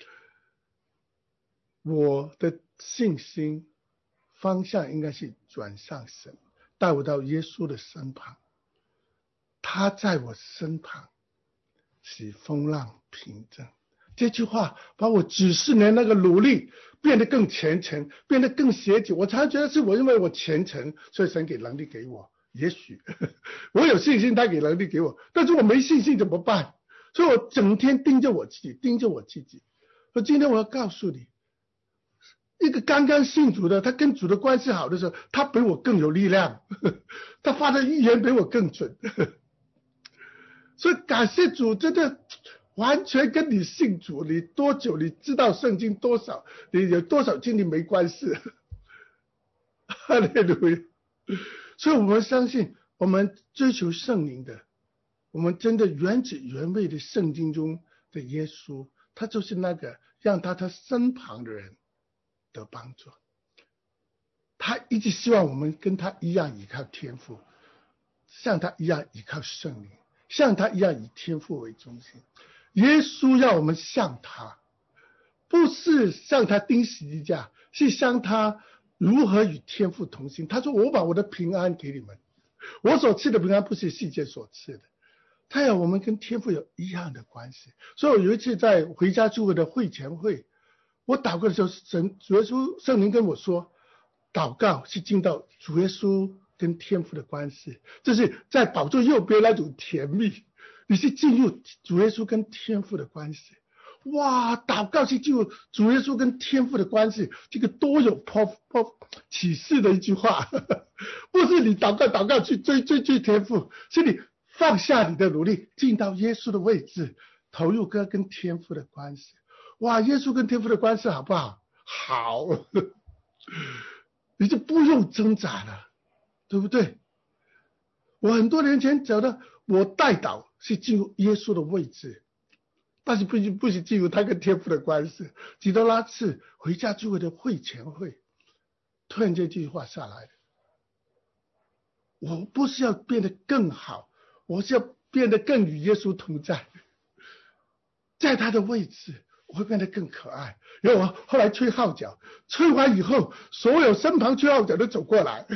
我的信心方向应该是转向神，带我到耶稣的身旁，他在我身旁使风浪平静。这句话把我几十年那个努力变得更虔诚，变得更协调。我常常觉得是我因为我虔诚，所以神给能力给我。也许我有信心，他给能力给我，但是我没信心怎么办？所以我整天盯着我自己，盯着我自己。所以今天我要告诉你，一个刚刚信主的，他跟主的关系好的时候，他比我更有力量，他发的预言比我更准。所以感谢主，真的完全跟你信主，你多久，你知道圣经多少，你有多少经历没关系。哈利路亚！所以我们相信，我们追求圣灵的，我们真的原汁原味的圣经中的耶稣，他就是那个让他他身旁的人得帮助。他一直希望我们跟他一样依靠天父，像他一样依靠圣灵，像他一样以天父为中心。耶稣要我们像他，不是像他钉十字架，是像他如何与天父同行。他说我把我的平安给你们，我所赐的平安不是世界所赐的。他要我们跟天父有一样的关系。所以我有一次在回家聚会的会前会，我祷告的时候，神主耶稣圣灵跟我说，祷告是进到主耶稣跟天父的关系，就是在宝座右边那种甜蜜，你是进入主耶稣跟天父的关系。哇，祷告是进入主耶稣跟天父的关系，这个多有破破启示的一句话。不是你祷告祷告去追追追天父，是你放下你的努力，进到耶稣的位置，投入跟跟天父的关系。哇，耶稣跟天父的关系好不好？好。你就不用挣扎了，对不对？我很多年前讲的，我代祷是进入耶稣的位置，但是不是不是进入他跟天父的关系。直到那次回家聚会的会前会，突然这句话下来了，我不是要变得更好，我是要变得更与耶稣同在，在他的位置我会变得更可爱。因为我后来吹号角，吹完以后，所有身旁吹号角都走过来，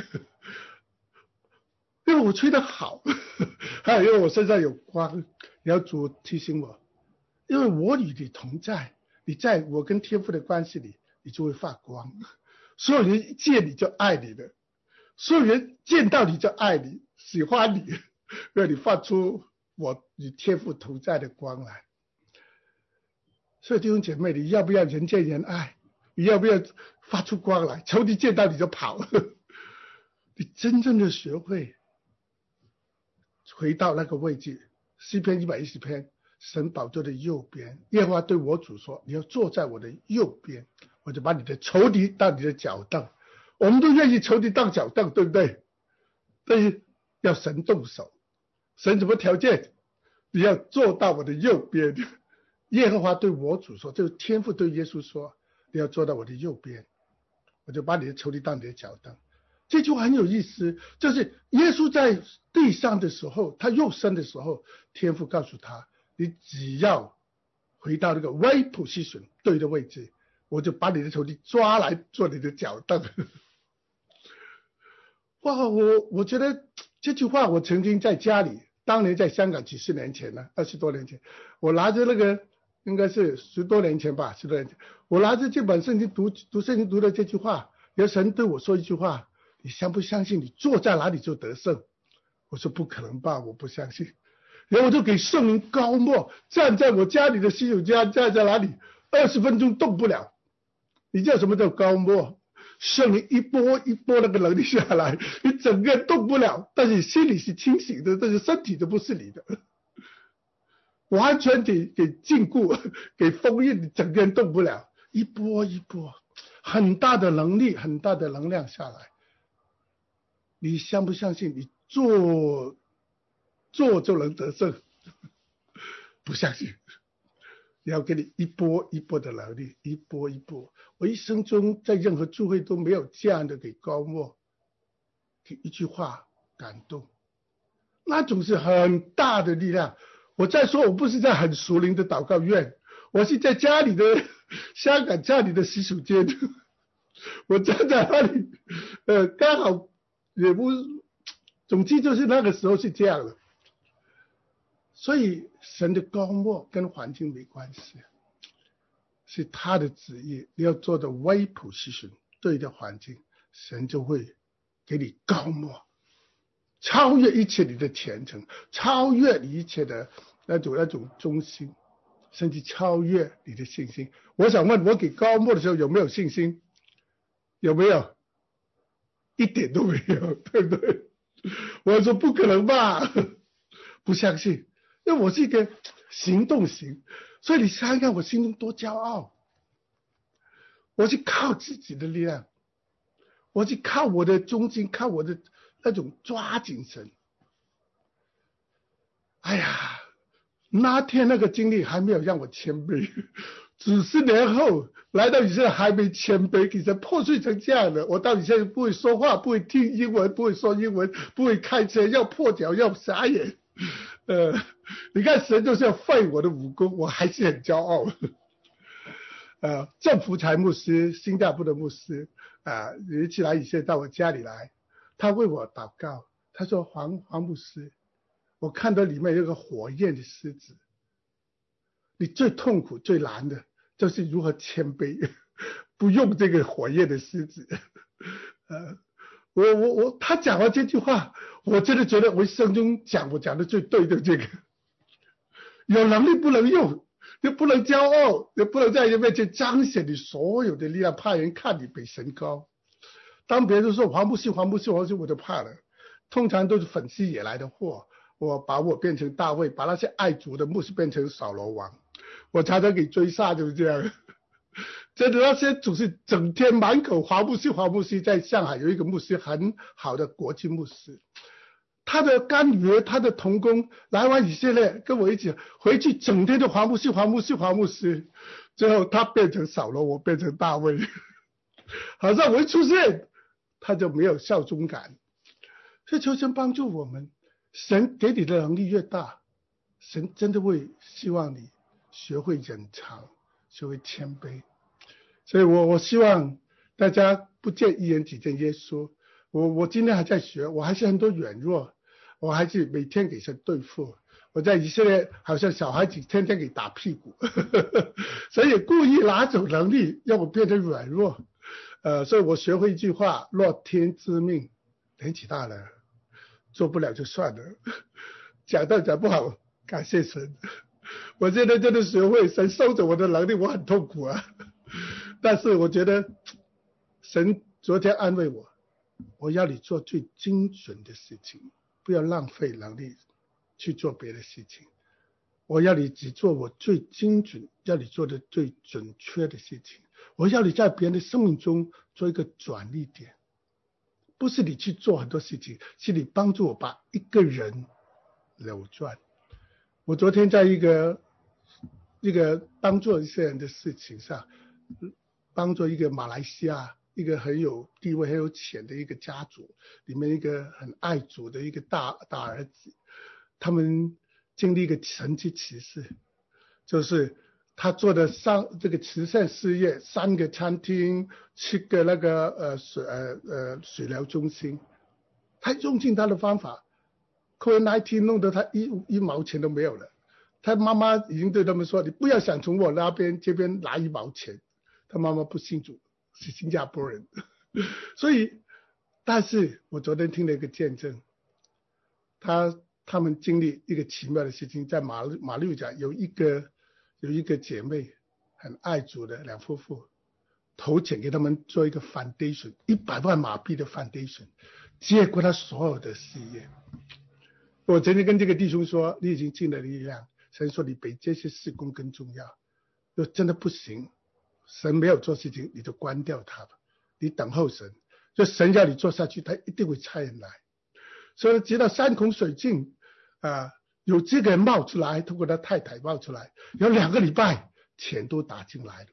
因为我吹得好，还有因为我身上有光。然后主提醒我，因为我与你同在，你在我跟天父的关系里，你就会发光。所有人一见你就爱你的，所有人见到你就爱你，喜欢你，让你发出我与天父同在的光来。所以弟兄姐妹，你要不要人见人爱？你要不要发出光来？仇敌见到你就跑。你真正的学会回到那个位置。诗篇一百一十篇，神宝座的右边，耶和华对我主说，你要坐在我的右边，我就把你的仇敌当你的脚凳。我们都愿意仇敌当脚凳，对不对？但是要神动手。神什么条件？你要坐到我的右边。耶和华对我主说，就是天父对耶稣说，你要坐到我的右边，我就把你的仇敌当你的脚凳。这句话很有意思，就是耶稣在地上的时候，他肉身的时候，天父告诉他，你只要回到那个 right position 对的位置，我就把你的仇敌抓来做你的脚凳。哇，我我觉得这句话我曾经在家里，当年在香港几十年前呢，二十多年前，我拿着那个应该是十多年前吧，十多年前，我拿着这本圣经读读圣经读的这句话，有神对我说一句话，你相不相信你坐在哪里就得胜？我说不可能吧，我不相信。然后我就给圣灵高默，站在我家里的洗手间，站在哪里二十分钟动不了。你知道什么叫高默？圣灵一波一波那个能力下来，你整个人动不了，但是你心里是清醒的，但是身体都不是你的，完全给给禁锢，给封印，你整个人动不了。一波一波，很大的能力，很大的能量下来。你相不相信？你做做就能得胜？不相信。你要给你一波一波的能力，一波一波。我一生中在任何聚会都没有这样的给高默，给一句话感动，那种是很大的力量。 我再说，我不是在很熟龄的祷告院，我是在家里的香港家里的洗手间，我站在那里，呃，刚好也不，总之就是那个时候是这样的。所以神的高莫跟环境没关系，是他的旨意，你要做的微position对的环境，神就会给你高莫，超越一切你的虔诚，超越你一切的那种那种忠心，甚至超越你的信心。我想问，我给高莫的时候有没有信心？有没有？一点都没有，对不对？我说不可能吧，不相信，因为我是一个行动型，所以你想想看我心中多骄傲。我是靠自己的力量，我是靠我的忠心，靠我的那种抓紧神。哎呀，那天那个经历还没有让我谦卑，几十年后来到以色列还没谦卑，其实破碎成这样的。我到以色列不会说话，不会听英文，不会说英文，不会开车，要破脚，要傻眼。呃，你看神就是要废我的武功，我还是很骄傲。呃，郑福才牧师，新加坡的牧师啊，有一次来以色列到我家里来，他为我祷告，他说黄黄牧师，我看到里面有个火焰的狮子，你最痛苦最难的就是如何谦卑，不用这个火焰的狮子。呃，我我我，他讲完这句话，我真的觉得我一生中讲我讲的最对的这个，有能力不能用。你不能骄傲，你不能在人面前彰显你所有的力量，怕人看你比神高。当别人说黄牧师黄牧师黄牧师，我就怕了。通常都是粉丝也来的货，我把我变成大卫，把那些爱主的牧师变成扫罗王，我常常给追杀，就是这样。真的，那些总是整天满口黄牧师黄牧师。在上海有一个牧师，很好的国际牧师，他的干女儿，他的同工来完以色列，跟我一起回去，整天的黄牧师黄牧师黄牧师，最后他变成扫罗，我变成大卫。好像我一出现，他就没有效忠感。所以求神帮助我们，神给你的能力越大，神真的会希望你学会忍常，学会谦卑。所以我我希望大家不见一言只见耶稣。我我今天还在学，我还是很多软弱，我还是每天给神对付。我在以色列好像小孩子天天给打屁股，所以故意拿走能力，让我变得软弱。呃，所以我学会一句话：若天之命，年纪大了做不了就算了，讲到讲不好，感谢神。我现在真的学会，神收走我的能力，我很痛苦啊。但是我觉得神昨天安慰我，我要你做最精准的事情，不要浪费能力去做别的事情。我要你只做我最精准，要你做的最准确的事情。我要你在别人的生命中做一个转捩点，不是你去做很多事情，是你帮助我把一个人扭转。我昨天在一个一个帮助一些人的事情上，帮助一个马来西亚一个很有地位很有钱的一个家族里面一个很爱主的一个大大儿子，他们经历一个神迹奇事，就是他做的三这个慈善事业，三个餐厅，七个那个呃水呃呃水疗中心，他用尽他的方法 ，COVID 十九 弄得他一一毛钱都没有了。他妈妈已经对他们说：“你不要想从我那边这边拿一毛钱。”他妈妈不信主，是新加坡人，所以，但是我昨天听了一个见证，他他们经历一个奇妙的事情，在马马六甲有一个有一个姐妹很爱主的两夫妇，投钱给他们做一个 foundation， 一百万马币的 foundation， 结果他所有的事业。我曾经跟这个弟兄说：“你已经尽了力量。”神说：“你比这些事工更重要。”若真的不行，神没有做事情，你就关掉它吧，你等候神。就神要你做下去，他一定会差人来。所以直到山穷水尽啊，有这个人冒出来，通过他太太冒出来，有两个礼拜钱都打进来了。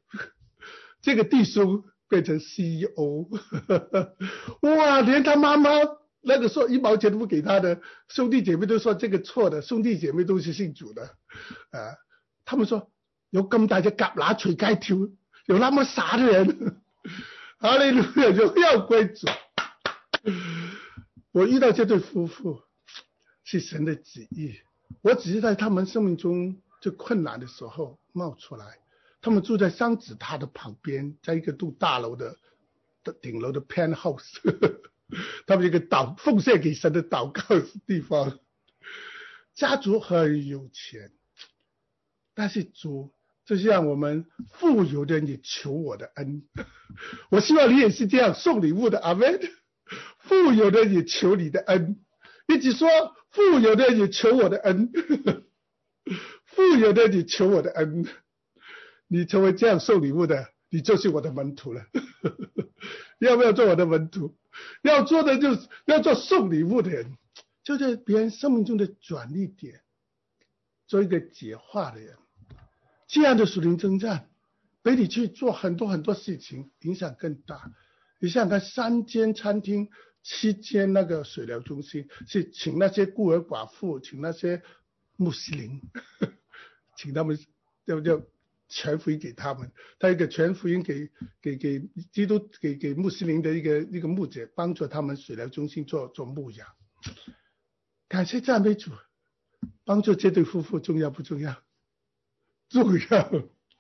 这个弟兄变成 C E O， 哇，连他妈妈那个时候一毛钱都不给他的兄弟姐妹都说这个错的，兄弟姐妹都是信主的，啊，他们说有咁大隻蛤乸隨街跳，有那麼傻的人，哈利路亞，榮耀歸主。我遇到這對夫婦是神的旨意，我只是在他們生命中最困難的時候冒出來。他們住在雙子塔的旁邊，在一個棟大樓的頂樓的 penthouse， 他們一個禱奉獻給神的禱告地方，家族很有錢，但是主就是讓我們富有的人也求我的恩。我希望你也是這樣送禮物的，阿們。富有的人也求你的恩，一起說富有的人也求我的恩，富有的人也求我的恩。你成為這樣送禮物的，你就是我的門徒了。要不要做我的門徒？要做的就是要做送禮物的人，就在別人生命中的轉捩點，做一個解化的人。這樣的屬靈征戰比你去做很多很多事情影響更大。你想想看，三間餐廳，七間那個水療中心，是請那些孤兒寡婦，請那些穆斯林，請他們對不對？全福音給他們，他一個全福音給給給基督給給穆斯林的一個一個牧者，幫助他們水療中心做做牧養。感謝讚美主，幫助這對夫婦重要不重要？重要。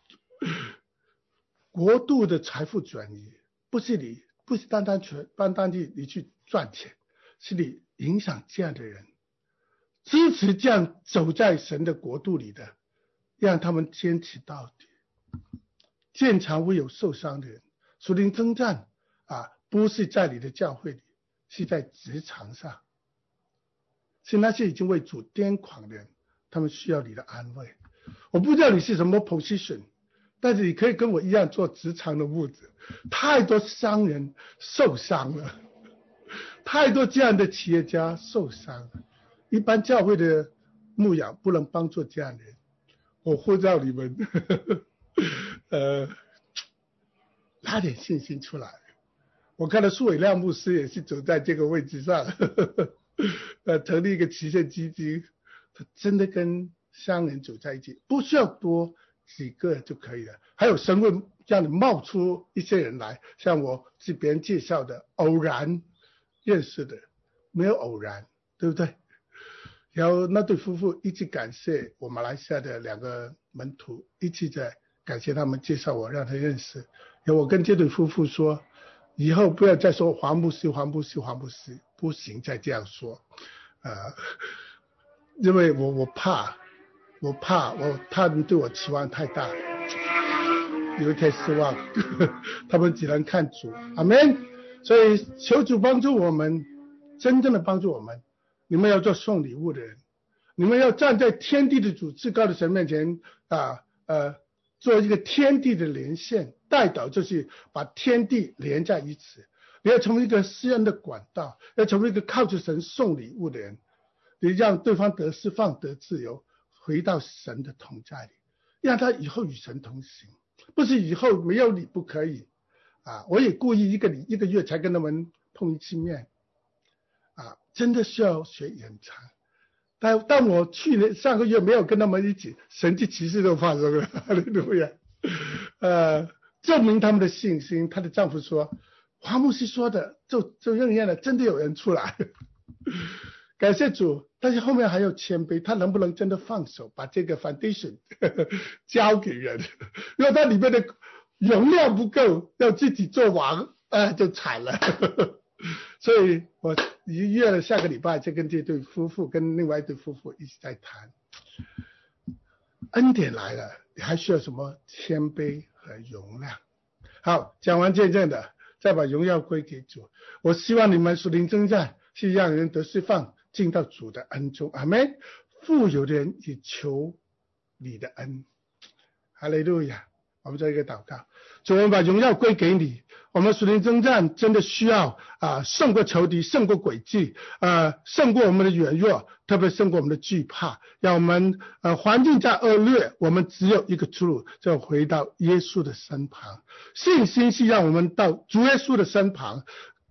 國度的財富轉移，不是你，不是單單全單單地你去賺錢，是你影響這樣的人，支持這樣走在神的國度裡的。讓他們堅持到底。建廠會有受傷的人，屬靈征戰啊，不是在你的教會裡，是在職場上，是那些已經為主癲狂的人，他們需要你的安慰。我不知道你是什麼 position， 但是你可以跟我一樣做職場的牧者。太多商人受傷了，太多這樣的企業家受傷了，一般教會的牧養不能幫助這樣的人。我呼召你們，呵呵呃，拉點信心出來。我看到蘇偉亮牧師也是走在這個位置上，呵呵呃，成立一個慈善基金，他真的跟商人走在一起，不需要多幾個就可以了。還有神會讓你冒出一些人來，像我是別人介紹的，偶然認識的，沒有偶然，對不對？然後那對夫婦一起感謝我馬來西亞的兩個門徒，一起在感謝他們介紹我，讓他認識。然後我跟這對夫婦說，以後不要再說黃牧師、黃牧師、黃牧師，不行再這樣說，呃，因為我我怕，我怕我他們對我期望太大，有一天失望，他們只能看主，阿們。所以求主幫助我們，真正的幫助我們。你們要做送禮物的人，你們要站在天地的主至高的神面前啊，呃，做一個天地的連線，代禱就是把天地連在一起。你要成為一個施恩的管道，要成為一個靠着神送禮物的人，你讓對方得釋放得自由，回到神的同在裡，讓他以後與神同行，不是以後沒有你不可以啊！我也故意一個禮一個月才跟他們碰一次面。啊，真的需要學隱藏，但當我去年上個月沒有跟他們一起，神蹟奇事都發生了，哈利路亞，呃，證明他們的信心。她的丈夫說，黃牧師說的就就應驗了，真的有人出來，感謝主。但是後面還有謙卑，他能不能真的放手，把這個 foundation 呵呵交給人？如果他裡面的容量不夠，要自己做王，啊，就慘了。呵呵所以我已經約了下個禮拜再跟這對夫婦跟另外一對夫婦一起在談。恩典來了，你還需要什麼？謙卑和容量。好，講完見證的，再把榮耀歸給主。我希望你們屬靈征戰是讓人得釋放，進到主的恩中。阿們。富有的人也求你的恩。哈利路亞。我們做一個禱告，主，我們把榮耀歸給你。我們屬靈征戰真的需要啊，勝過仇敵，勝過詭計，呃，勝過我們的軟弱，特別勝過我們的懼怕。讓我們呃環境再惡劣，我們只有一個出路，就回到耶穌的身旁。信心是讓我們到主耶穌的身旁，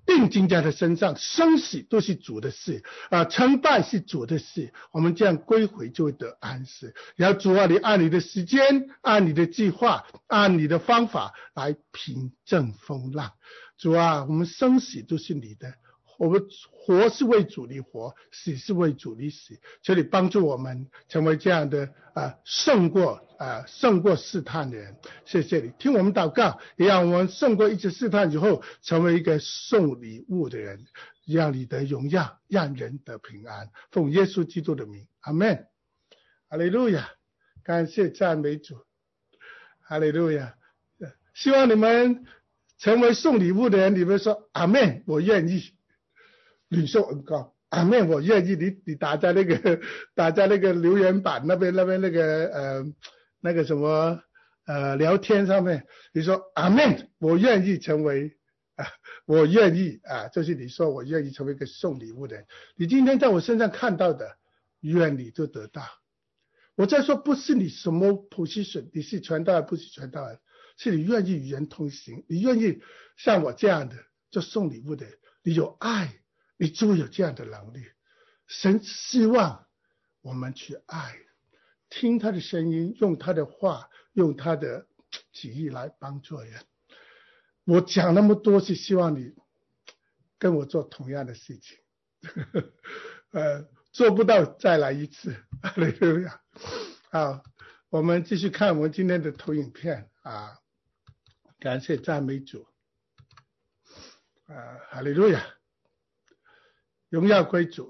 定睛在他身上，生死都是主的事啊，成败是主的事，我们这样归回就会得安息。然后主啊，你按你的时间，按你的计划，按你的方法来平正风浪。主啊，我们生死都是你的，我们活是为主你活，死是为主你死。求你帮助我们成为这样的啊胜过啊胜过试探的人。谢谢你听我们祷告，也让我们胜过一次试探以后，成为一个送礼物的人，让你得荣耀，让人得平安。奉耶稣基督的名，阿们。哈利路亚，感谢赞美主，哈利路亚。希望你们成为送礼物的人，你们说阿们，我愿意领受恩膏，阿们，我愿意。你你打在那个打在那个留言板那边那边那个呃那个什么呃聊天上面，你说阿们，我愿意成为啊，我愿意啊，就是你说我愿意成为一个送礼物的人。你今天在我身上看到的，愿你就得到。我在说不是你什么 position， 你是传道人不是传道人，是你愿意与人同行，你愿意像我这样的做送礼物的人，你有爱，你就有这样的能力。神希望我们去爱，听他的声音，用他的话，用他的旨意来帮助人。我讲那么多是希望你跟我做同样的事情呃，做不到再来一次。哈利路亚。好，我们继续看我们今天的投影片啊，感谢赞美主啊，哈利路亚，荣耀归主。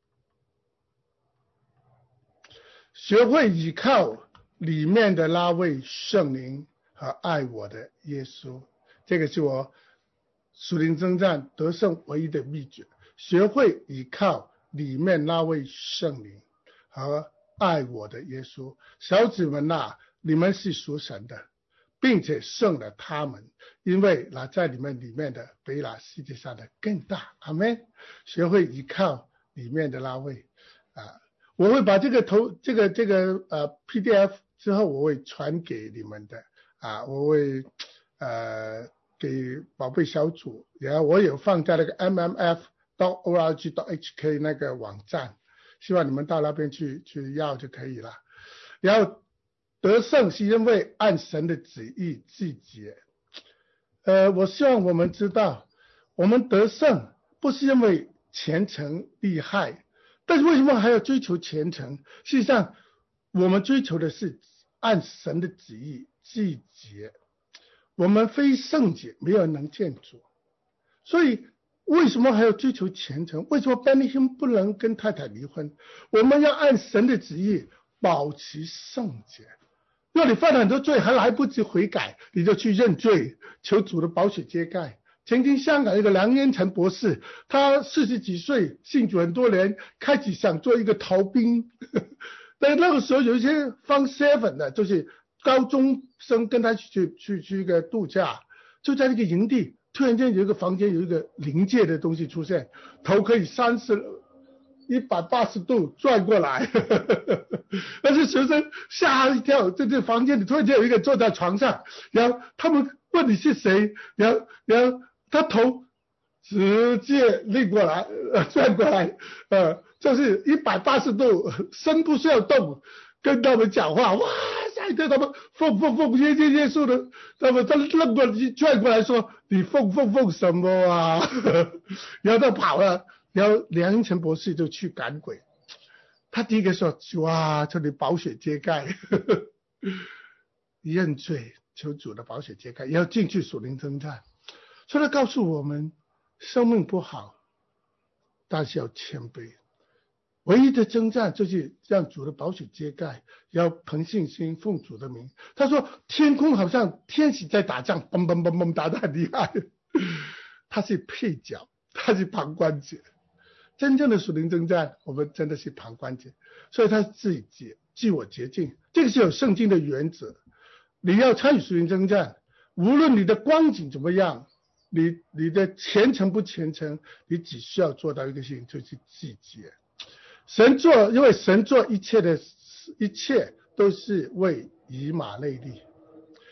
学会依靠里面的那位圣灵和爱我的耶稣，这个是我属灵征战得胜唯一的秘诀。学会依靠里面那位圣灵和爱我的耶稣。小子们啊，你们是属神的，并且胜了他们，因为那在你们里面的比那世界上的更大。阿们。学会依靠里面的那位啊，我会把这个头这个这个呃 P D F 之后我会传给你们的啊，我会呃给宝贝小组，然后我有放在那个 M M F dot org dot H K 那个网站，希望你们到那边去去要就可以了。然后得胜是因为按神的旨意季节。呃，我希望我们知道，我们得胜不是因为虔诚厉害，但是为什么还要追求虔诚？事实上，我们追求的是按神的旨意季节。我们非圣洁，没有人能见主。所以为什么还要追求虔诚？为什么 Benny Hinn 不能跟太太离婚？我们要按神的旨意保持圣洁。若你犯了很多罪还来不及悔改，你就去认罪，求主的宝血遮盖。曾经香港一个梁燕成博士，他四十几岁，信主很多年，开始想做一个逃兵。但那个时候有一些放 seven 的，就是高中生跟他去去去一个度假，就在那个营地，突然间有一个房间有一个灵界的东西出现，头可以三十一百八十度转过来，那些学生吓一跳，在这房间里突然间有一个坐在床上，然后他们问你是谁，然后然后他头直接立过来，呃转过来，呃就是一百八十度，身不需要动，跟他们讲话，哇，吓一跳，他们奉奉奉耶耶耶稣的，他们他愣过来转过来说你奉奉奉什么啊？然后他跑了。然后梁燕成博士就去赶鬼，他第一个说：哇，求你宝血遮盖，认罪，求主的宝血遮盖，要进去属灵征战。所以他告诉我们，生命不好，但是要谦卑。唯一的征战就是让主的宝血遮盖，要凭信心奉主的名。他说，天空好像天使在打仗，嘣嘣嘣嘣打得很厉害，他是配角，他是旁观者。真正的属灵征战，我们真的是旁观者，所以他自己解自我洁净，这个是有圣经的原则。你要参与属灵征战，无论你的光景怎么样，你你的虔诚不虔诚，你只需要做到一个事情，就是自洁。神做，因为神做一切的一切都是为以马内利。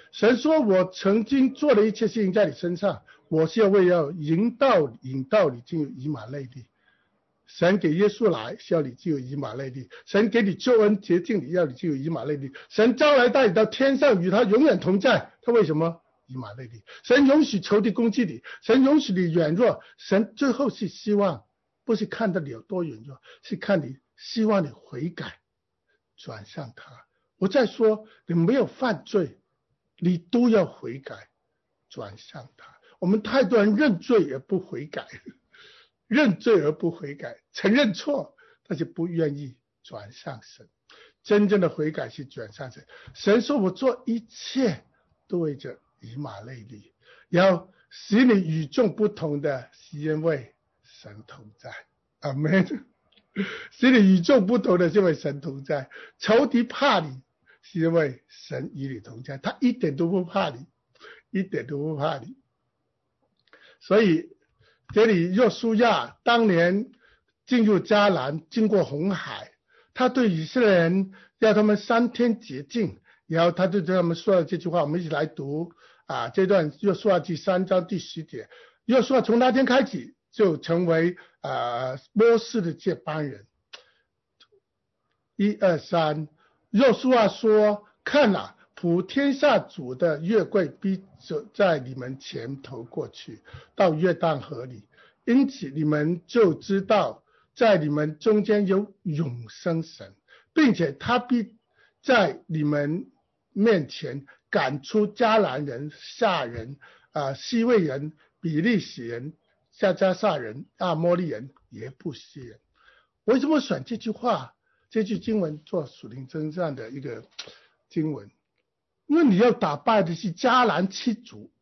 神说我曾经做了一切事情在你身上，我是要为要引导引导你进入以马内利。神给耶稣来是要你进入以马内利，神给你救恩洁净你要你进入以马内利，神招来带你到天上与他永远同在，他为什么？以马内利。神允许仇敌攻击你，神允许你软弱，神最后是希望不是看到你有多软弱，是看你希望你悔改转向他。我再说，你没有犯罪，你都要悔改转向他。我们太多人认罪而不悔改，认罪而不悔改，承认错但是不愿意转向神。真正的悔改是转向神。神说我做一切都为着以马内利，要使你与众不同的，是因为神同在。阿们。使你与众不同的是因为神同在。仇敌怕你，是因为神与你同在，他一点都不怕你，一点都不怕你。所以这里约书亚当年进入迦南，经过红海，他对以色列人要他们三天洁净，然后他就对他们说了这句话，我们一起来读啊，这段约书亚记三章第十节。约书亚从那天开始就成为呃摩西的接班人。一二三，约书亚说：看哪，普天下主的约柜必走在你们前头过去，到约旦河里，因此你们就知道在你们中间有永生神，并且他必在你们面前赶出迦南人、夏人、啊西魏人、比利洗人、加加萨人、阿摩利人、耶布西人。为什么选这句话？这句经文做属灵征战的一个经文，因为你要打败的是迦南七族，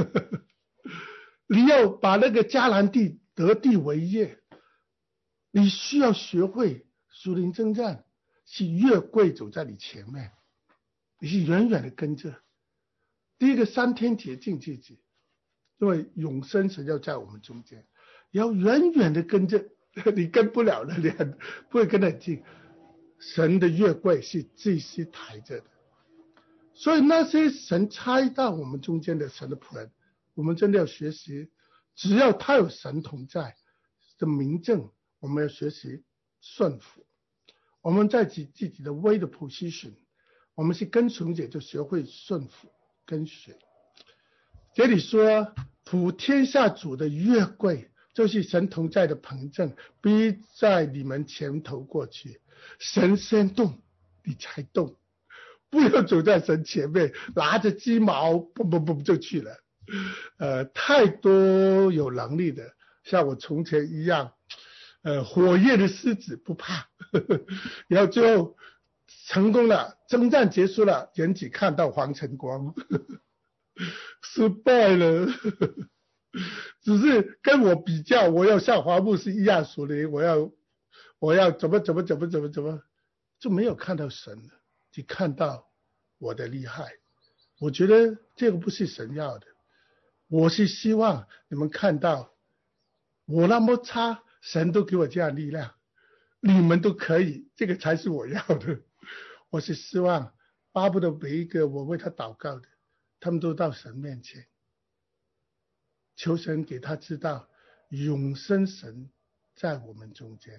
你要把那个迦南地得地为业，你需要学会属灵征战，是越贵走在你前面，你是远远的跟着。第一个三天洁净自己，因为永生神要在我们中间，要远远的跟着，你跟不了的，你很不会跟得很近。神的约柜是祭司抬着的，所以那些神差到我们中间的神的仆人，我们真的要学习，只要他有神同在的明证，我们要学习顺服。我们在自自己的 way 的 position， 我们是跟从者，就学会顺服跟随。这里说普天下主的约柜，就是神同在的凭证，必在你们前头过去。神先动你才动，不要走在神前面拿着鸡毛嘣嘣嘣就去了。呃，太多有能力的像我从前一样，呃，火焰的狮子不怕呵呵，然后最后成功了，征战结束了，人只看到黄晨光，呵呵失败了呵呵，只是跟我比较，我要像华牧师一样属灵，我要我要怎么怎么怎么怎么怎么，就没有看到神了，只看到我的厉害。我觉得这个不是神要的，我是希望你们看到我那么差，神都给我这样力量，你们都可以，这个才是我要的。我是希望巴不得每一个我为他祷告的，他们都到神面前，求神给他知道永生神在我们中间，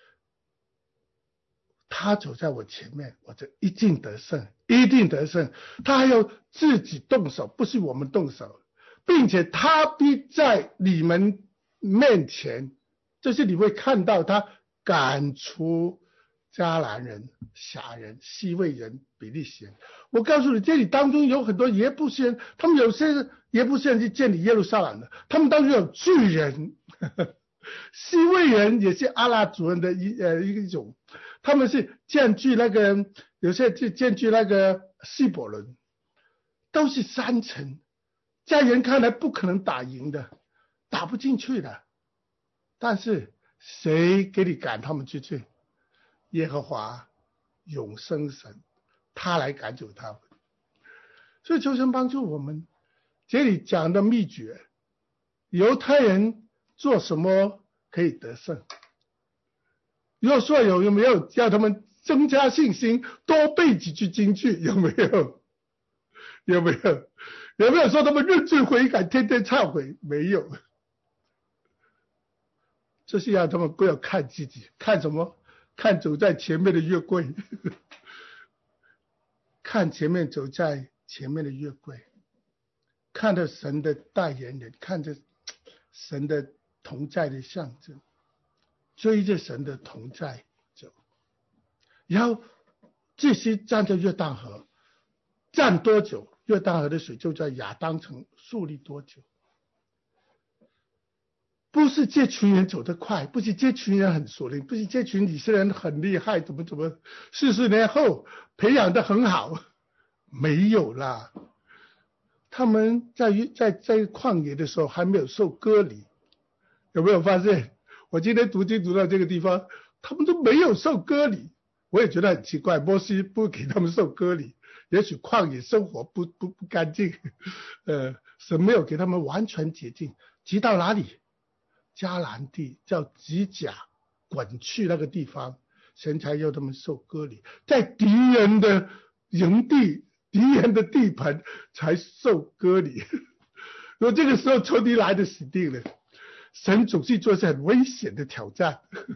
他走在我前面，我就一定得胜，一定得胜。他还要自己动手，不是我们动手，并且他必在你们面前，就是你会看到他赶出迦南人、夏人、西魏人、比利洗人。我告诉你，这里当中有很多耶布斯人，他们有些耶布斯人是建立耶路撒冷的，他们当中有巨人，呵呵，西魏人也是阿拉族人的一呃一种。他们是占据那个，有些就占据那个希伯伦，都是山城，在人看来不可能打赢的，打不进去的。但是谁给你赶他们出去？耶和华永生神，他来赶走他们。所以求神帮助我们。这里讲的秘诀，犹太人做什么可以得胜？约书亚有没有叫他们增加信心，多背几句经句？有没有？ 有没有？有没有说他们认罪悔改，天天忏悔？没有。这是要他们不要看自己，看什么？看走在前面的约柜，看前面走在前面的约柜，看着神的代言人，看着神的同在的象征，追着神的同在走。然后这些站在约旦河，站多久，约旦河的水就在亚当城树立多久。不是这群人走得快，不是这群人很熟练，不是这群以色列人很厉害，怎么怎么四十年后培养得很好，没有啦。他们在在在旷野的时候还没有受割礼，有没有发现？我今天读经读到这个地方，他们都没有受割礼，我也觉得很奇怪，摩西不给他们受割礼，也许旷野生活不不不干净，呃，神没有给他们完全洁净，直到哪里？迦南地叫吉甲滚去那个地方，神才要他们受割礼，在敌人的营地、敌人的地盘才受割礼。如果这个时候仇敌来的死定了，神总是做些很危险的挑战。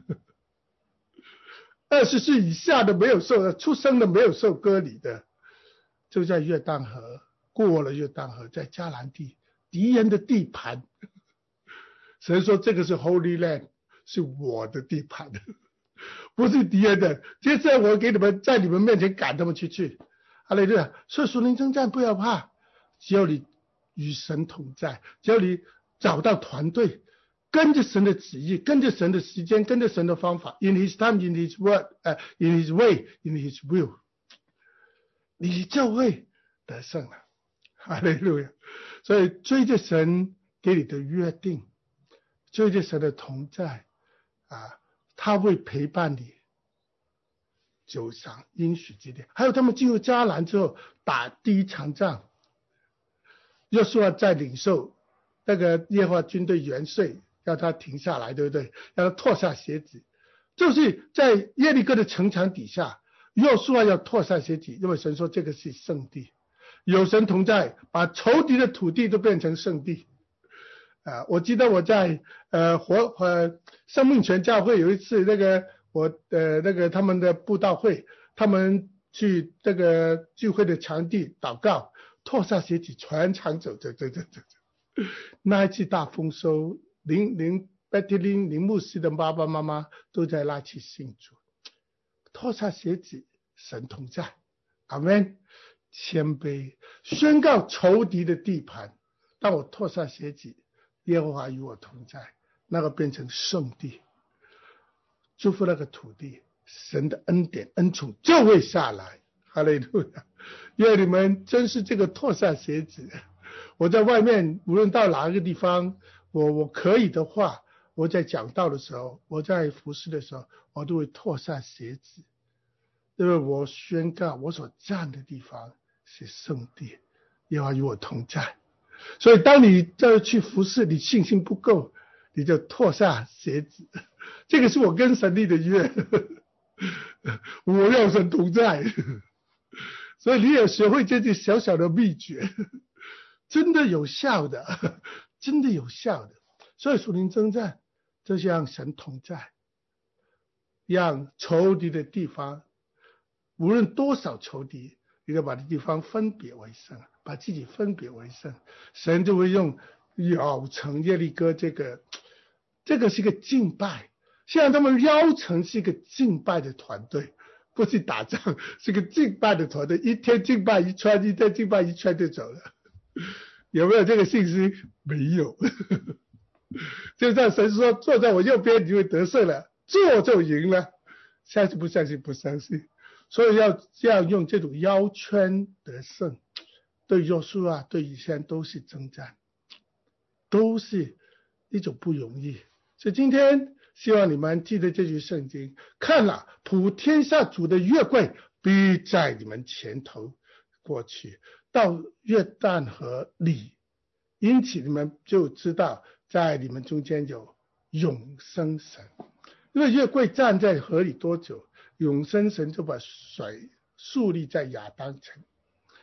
二十岁以下的没有受，出生的没有受割礼的，就在约旦河，过了约旦河，在迦南地敌人的地盘。神说这个是 Holy Land， 是我的地盘，不是敌人的。接下来我给你们在你们面前赶他们出去。哈利路亚！所以属灵征战不要怕，只要你与神同在，只要你找到团队，跟着神的旨意，跟着神的时间，跟着神的方法 ，in His time, in His word， 呃 ，in His way, in His will， 你就会得胜了。哈利路亚！所以追着神给你的约定。追着神的同在啊，他会陪伴你走上应许之地。还有他们进入迦南之后打第一场仗，约书亚在领受那个耶和华军队元帅，要他停下来，对不对？让他脱下鞋子，就是在耶利哥的城墙底下，约书亚要脱下鞋子，因为神说这个是圣地，有神同在，把仇敌的土地都变成圣地。啊，我记得我在呃活呃生命泉教会有一次，那个我呃那个他们的布道会，他们去这个聚会的场地祷告，脱下鞋子全场走走走走走走。那一次大丰收，林林 Betty Lin 林牧师的爸爸妈妈都在那起信主，脱下鞋子，神同在，阿们。谦卑，宣告仇敌的地盘。当我脱下鞋子，耶和华与我同在，那个变成圣地，祝福那个土地，神的恩典恩宠就会下来。哈利路亚！愿你们真是这个脱下鞋子。我在外面无论到哪个地方，我我可以的话，我在讲道的时候，我在服侍的时候，我都会脱下鞋子，因为我宣告我所站的地方是圣地，耶和华与我同在。所以当你再去服侍，你信心不够，你就脱下鞋子。这个是我跟神立的约，我要神同在。所以你也学会这些小小的秘诀，真的有效的，真的有效的。所以属灵征战就是让神同在，让仇敌的地方，无论多少仇敌，你要把这地方分别为圣，把自己分别为圣，神就会用咬城耶利哥这个，这个是个敬拜。现在他们邀城是一个敬拜的团队，不是打仗，是个敬拜的团队，一天敬拜一圈，一天敬拜一圈就走了。有没有这个信心？没有。就像神说坐在我右边你会得胜了，坐就赢了。相信不相信？不相信。所以要这样用这种腰圈得胜，对约书亚对以前都是征战，都是一种不容易。所以今天希望你们记得这句圣经，看了普天下主的约柜必在你们前头过去，到约旦河里，因此你们就知道在你们中间有永生神。因为约柜站在河里多久，永生神就把水树立在亚当城。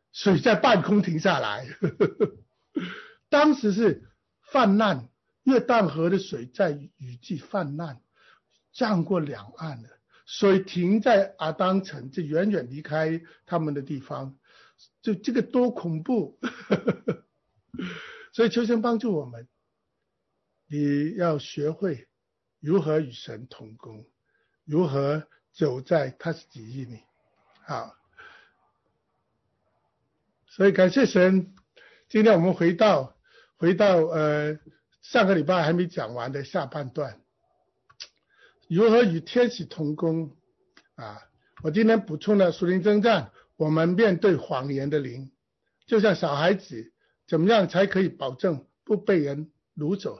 水在半空停下来。当时是泛滥，约旦河的水在雨季泛滥，涨过两岸了，水停在阿当城，就远远离开他们的地方，就这个多恐怖。所以求神帮助我们，你要学会如何与神同工，如何走在他的旨意里。好，所以感谢神，今天我们回到回到呃上个礼拜还没讲完的下半段，如何与天使同工啊？我今天补充了属灵征战，我们面对谎言的灵，就像小孩子，怎么样才可以保证不被人掳走？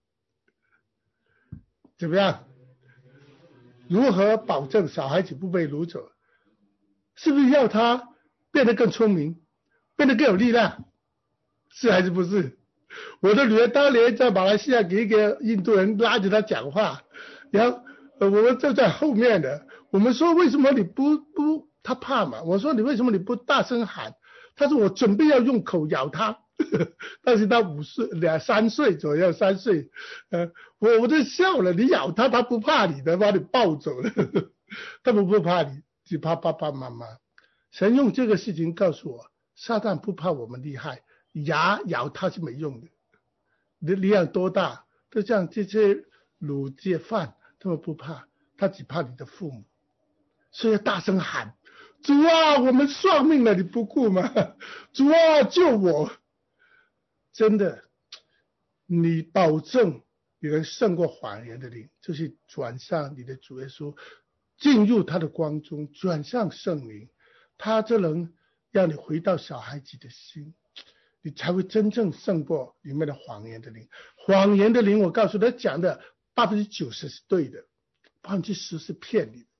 怎么样？如何保证小孩子不被掳走？是不是要他变得更聪明，变得更有力量？是还是不是？我的女儿当年在马来西亚给一个印度人拉着他讲话，然后我们就在后面的，我们说为什么你不不他怕嘛？我说你为什么你不大声喊？他说我准备要用口咬他。但是他五岁两三岁左右，三岁，呃，我我就笑了。你咬他，他不怕你的，把你抱走了。他们不怕你，只怕爸爸妈妈。神用这个事情告诉我，撒旦不怕我们厉害，牙咬他是没用的。你的力量多大，就像这些掳劫犯，他们不怕，他只怕你的父母。所以要大声喊：主啊，我们丧命了，你不顾吗？主啊，救我！真的，你保证你能胜过谎言的灵，就是转向你的主耶稣，进入他的光中，转向圣灵，他就能让你回到小孩子的心，你才会真正胜过里面的谎言的灵。谎言的灵，我告诉他讲的百分之九十是对的，百分之十是骗你的。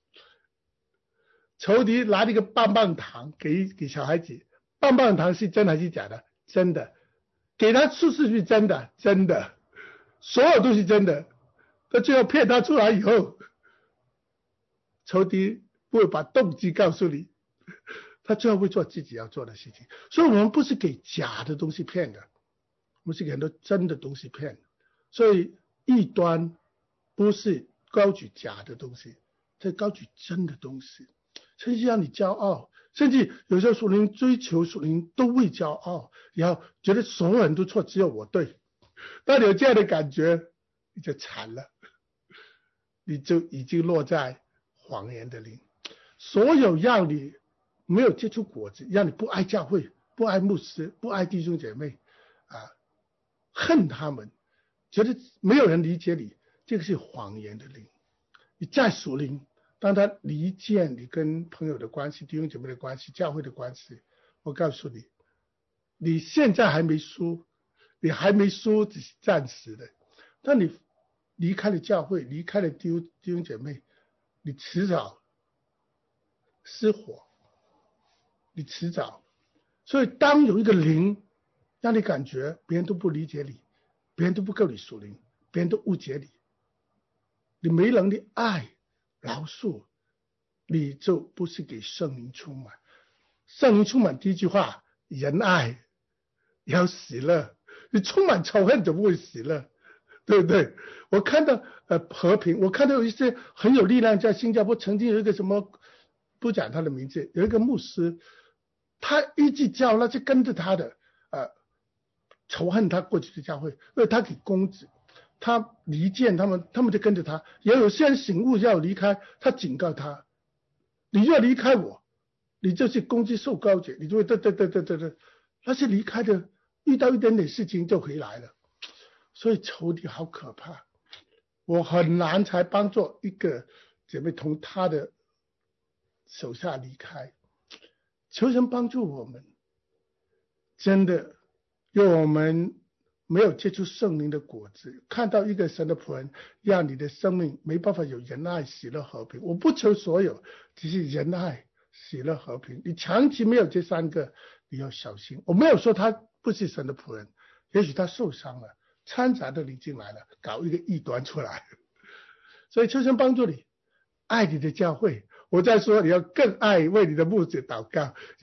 仇敌拿了一个棒棒糖给给小孩子，棒棒糖是真还是假的？真的。给他出是是真的，真的，所有都是真的。他最后骗他出来以后，仇敌不会把动机告诉你，他最后会做自己要做的事情。所以我们不是给假的东西骗的，我们是给很多真的东西骗的。所以异端不是高举假的东西，是高举真的东西，甚至让你骄傲。甚至有时候属灵追求属灵都会骄傲，然后觉得所有人都错，只有我对。当你有这样的感觉，你就惨了，你就已经落在谎言的灵。所有让你没有结出果子，让你不爱教会、不爱牧师、不爱弟兄姐妹啊，恨他们，觉得没有人理解你，这个是谎言的灵。你再属灵，当他离间你跟朋友的关系、弟兄姐妹的关系、教会的关系，我告诉你，你现在还没输，你还没输，只是暂时的。当你离开了教会，离开了弟兄弟兄姐妹，你迟早失火，你迟早。所以当有一个灵让你感觉别人都不理解你，别人都不够你属灵，别人都误解你，你没能力爱饶恕，你就不是给圣灵充满。圣灵充满第一句话，仁爱，要喜乐。你充满仇恨怎么会喜乐？对不对？我看到呃和平，我看到有一些很有力量，在新加坡曾经有一个什么，不讲他的名字，有一个牧师，他一直叫那些跟着他的呃仇恨他过去的教会，因为他给公子。他离间他们，他们就跟着他。也有些人醒悟要离开，他警告他：你要离开我，你就是攻击受膏者，你就会对对对对对对。那些离开的，遇到一点点事情就回来了。所以仇敌好可怕，我很难才帮助一个姐妹从他的手下离开。求神帮助我们，真的，因为我们没有结出圣灵的果子，看到一个神的仆人，让你的生命没办法有仁爱、喜乐、和平。我不求所有，只是仁爱、喜乐、和平。你长期没有这三个，你要小心。我没有说他不是神的仆人，也许他受伤了，掺杂的你进来了，搞一个异端出来。所以求神帮助你，爱你的教会。我在说，你要更爱为你的牧者祷告，你要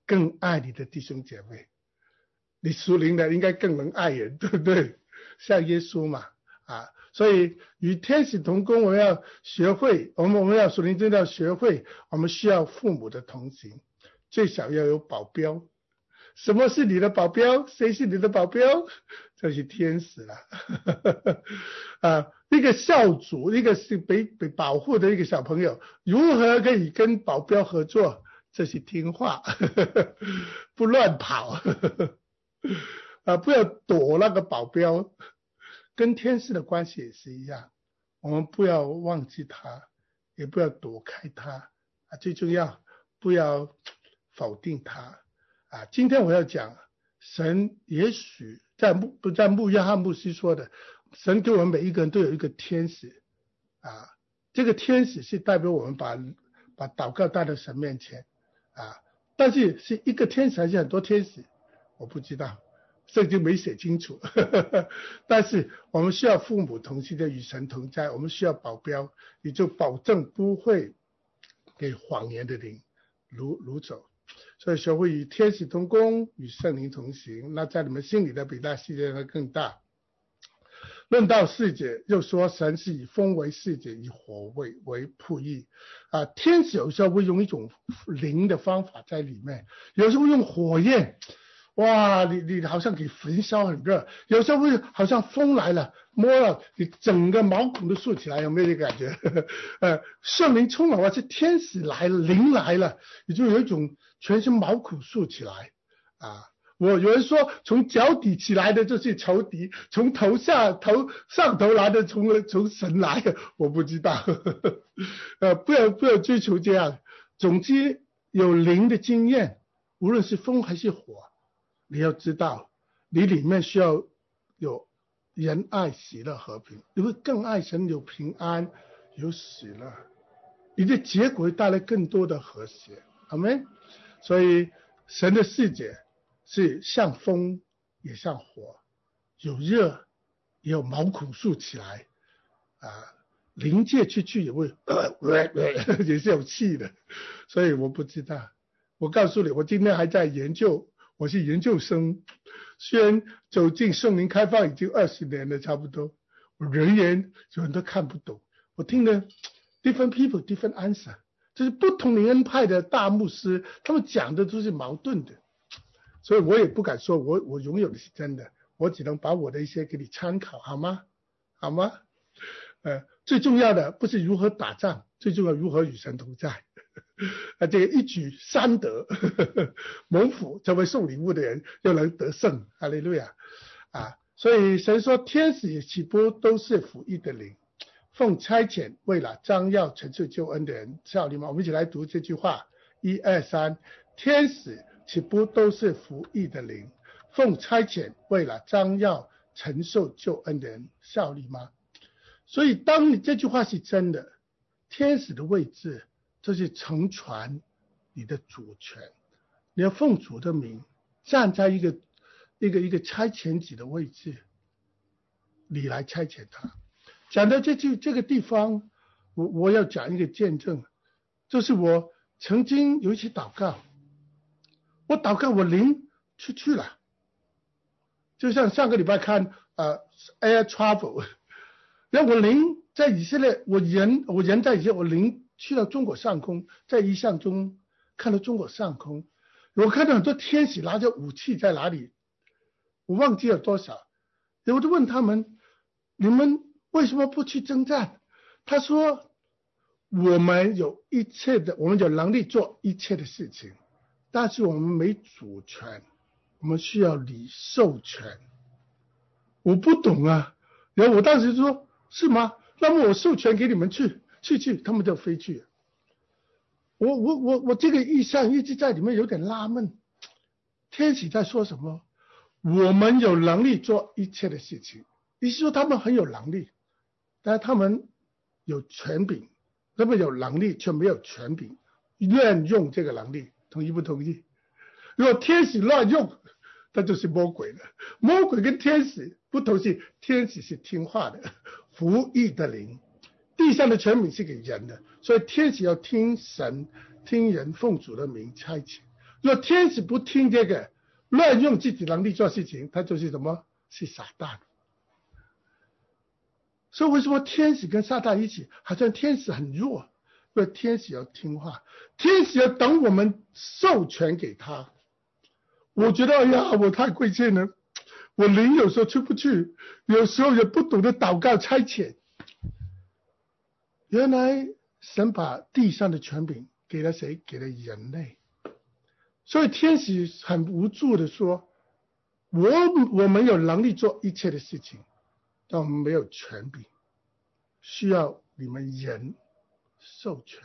更爱你的弟兄姐妹。你属灵的应该更能爱人，对不对？像耶稣嘛，啊，所以与天使同工，我们要学会，我们我们要属灵真的要学会，我们需要父母的同行，最少要有保镖。什么是你的保镖？谁是你的保镖？这是天使了。啊，一个少主，一个是被被保护的一个小朋友，如何可以跟保镖合作？这是听话，不乱跑。啊，不要躲那个保镖，跟天使的关系也是一样，我们不要忘记他，也不要躲开他啊，最重要不要否定他啊。今天我要讲，神也许在牧不在牧约翰牧师说的，神给我们每一个人都有一个天使啊，这个天使是代表我们把把祷告带到神面前啊，但是是一个天使还是很多天使？我不知道，圣经没写清楚。但是我们需要父母同心的与神同在，我们需要保镖，也就保证不会给谎言的灵掳掳走。所以学会与天使同工，与圣灵同行，那在你们心里的比那世界的更大。论到世界，又说神是以风为世界，以火为为仆役啊。天使有时候会用一种灵的方法在里面，有时候用火焰，哇，你你好像给焚烧很热，有时候会好像风来了，摸了你整个毛孔都竖起来，有没有这个感觉？呃，圣灵充满我，是天使来了，灵来了，你就有一种全身毛孔竖起来啊。我有人说，从脚底起来的就是仇敌，从头下头上头来的从从神来，我不知道。呃，不要不要追求这样。总之，有灵的经验，无论是风还是火，你要知道，你里面需要有仁爱、喜乐、和平，你会更爱神，有平安，有喜乐，你的结果会带来更多的和谐，阿们。所以神的世界是像风也像火，有热也有毛孔竖起来啊，临界出去也会、呃呃呃、也是有气的，所以我不知道。我告诉你，我今天还在研究，我是研究生，虽然走进圣灵开放已经二十年了差不多，我仍然有人都看不懂。我听了 different people different answer， 就是不同灵恩派的大牧师，他们讲的都是矛盾的。所以我也不敢说我我拥有的是真的，我只能把我的一些给你参考，好吗？好吗？呃，最重要的不是如何打仗，最重要如何与神同在。啊，这个一举三得，蒙福成为送礼物的人又能得胜，哈利路亚啊！所以神说，天使岂不都是服役的灵，奉差遣为了将要成就救恩的人效力吗？我们一起来读这句话，一二三，天使岂不都是服役的灵，奉差遣为了将要承受救恩的人效力吗？所以当你这句话是真的，天使的位置就是承传你的主权，你要奉主的名站在一个一个一个差遣者的位置，你来差遣他。讲到这句这个地方，我我要讲一个见证，就是我曾经有一次祷告，我祷告我灵出去了，就像上个礼拜看呃 Air Travel， 然后我灵在以色列，我人我人在以色列，我灵去到中国上空，在异象中看到中国上空，我看到很多天使拿着武器在哪里，我忘记了多少，我就问他们，你们为什么不去征战？他说，我们有一切的，我们有能力做一切的事情，但是我们没主权，我们需要你授权。我不懂啊，然后我当时说，是吗？那么我授权给你们去去去，他们就飞去了。我我我我这个意象一直在里面有点纳闷，天使在说什么？我们有能力做一切的事情，意思说他们很有能力，但是他们有权柄，他们有能力却没有权柄，乱用这个能力，同意不同意？如果天使乱用，那就是魔鬼了。魔鬼跟天使不同，是天使是听话的，服役的灵，地上的权柄是给人的，所以天使要听神听人，奉主的名差遣。 若天使不听这个，乱用自己能力做事情，他就是什么？是撒旦。所以为什么天使跟撒旦一起？好像天使很弱，因为天使要听话，天使要等我们授权给他。我觉得哎呀，我太亏欠了，我灵有时候出不去，有时候也不懂得祷告差遣。原来神把地上的权柄给了谁？给了人类。所以天使很无助的说，我我们有能力做一切的事情，但我们没有权柄，需要你们人授权。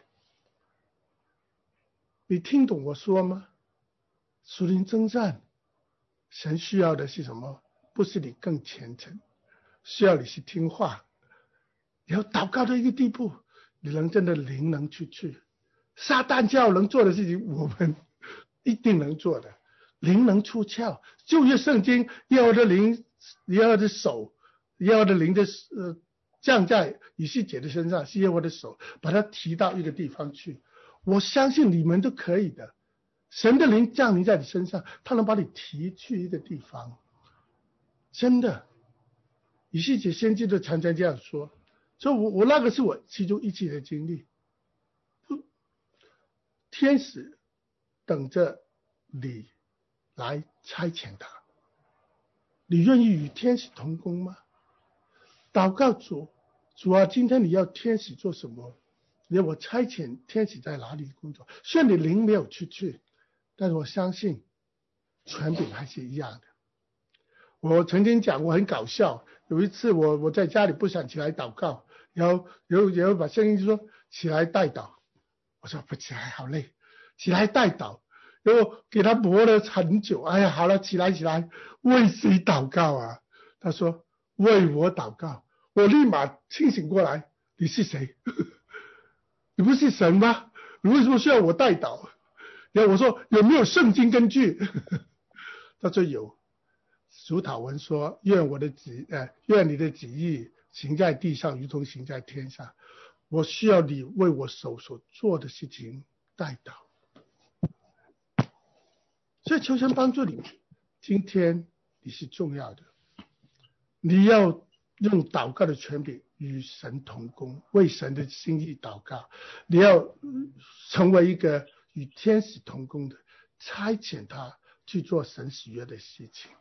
你听懂我说吗？属灵征战，神需要的是什么？不是你更虔诚，需要你是听话，你要祷告到一个地步，你能真的灵能出去。撒旦教能做的事情，我们一定能做的。灵能出窍，旧约圣经，耶和华的灵，耶和华的手，耶和华的灵的呃降在以西结的身上，是耶和华的手把他提到一个地方去。我相信你们都可以的。神的灵降临在你身上，他能把你提去一个地方。真的，以西结先知都常常这样说。所以我我那个是我其中一次的经历。天使等着你来差遣他，你愿意与天使同工吗？祷告主，主啊，今天你要天使做什么？你要我差遣天使在哪里工作？虽然你灵没有出去，但是我相信权柄还是一样的。我曾经讲过很搞笑，有一次我我在家里不想起来祷告，然后然后然后把声音就说起来代祷，我说不起来好累，起来代祷，然后给他磨了很久，哎呀好了起来起来，为谁祷告啊？他说为我祷告，我立马清醒过来，你是谁？你不是神吗？你为什么需要我代祷？然后我说有没有圣经根据？他说有。主祷文说，愿我的旨呃，愿你的旨意行在地上，如同行在天上。我需要你为我手所做的事情代祷。所以求神帮助你，今天你是重要的，你要用祷告的权柄与神同工，为神的心意祷告。你要成为一个与天使同工的，差遣他去做神喜悦的事情。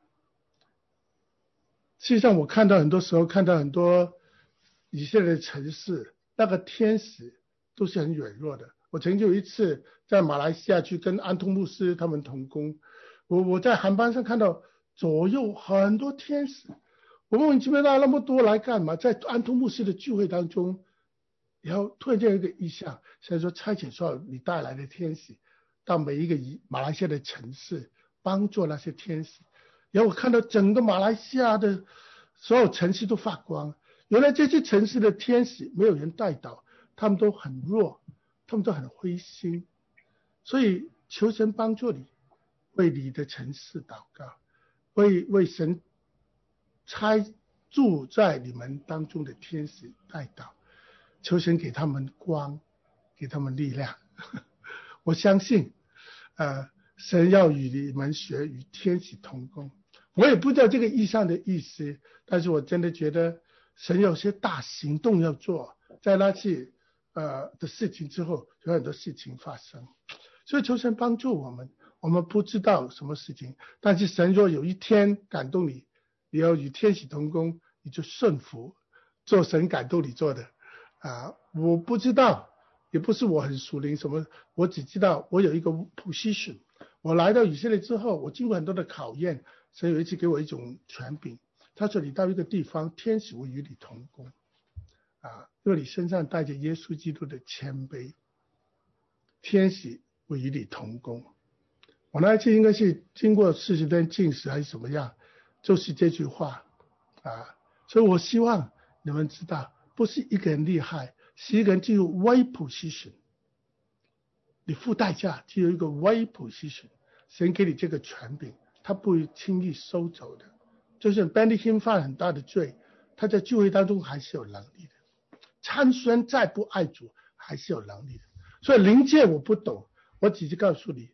实际上我看到很多时候看到很多以色列的城市，那个天使都是很软弱的。我曾经有一次在马来西亚去跟安通牧师他们同工，我我在航班上看到左右很多天使，我问你知不知道那么多来干嘛？在安通牧师的聚会当中，然后突然间有一个意象，所以说差遣所有你带来的天使到每一个马来西亚的城市，帮助那些天使。然后我看到整个马来西亚的所有城市都发光，原来这些城市的天使没有人带导，他们都很弱，他们都很灰心。所以求神帮助你，为你的城市祷告，为为神差住在你们当中的天使带导，求神给他们光，给他们力量。我相信呃神要与你们学与天使同工。我也不知道这个意象的意思，但是我真的觉得神有些大行动要做，在那次呃的事情之后，有很多事情发生，所以求神帮助我们。我们不知道什么事情，但是神若有一天感动你，你要与天使同工，你就顺服，做神感动你做的啊。我不知道，也不是我很属灵什么，我只知道我有一个 position。我来到以色列之后，我经过很多的考验。神有一次给我一种权柄，他说你到一个地方，天使会与你同工啊，因为你身上带着耶稣基督的谦卑，天使会与你同工。我那一次应该是经过四十天禁食还是什么样，就是这句话啊。所以我希望你们知道，不是一个人厉害，是一个人进入 way position， 你付代价只有一个 way position， 神给你这个权柄，他不会轻易收走的。就像 Benny Hinn 犯很大的罪，他在聚会当中还是有能力的。参孙再不爱主，还是有能力的。所以灵界我不懂，我只是告诉你，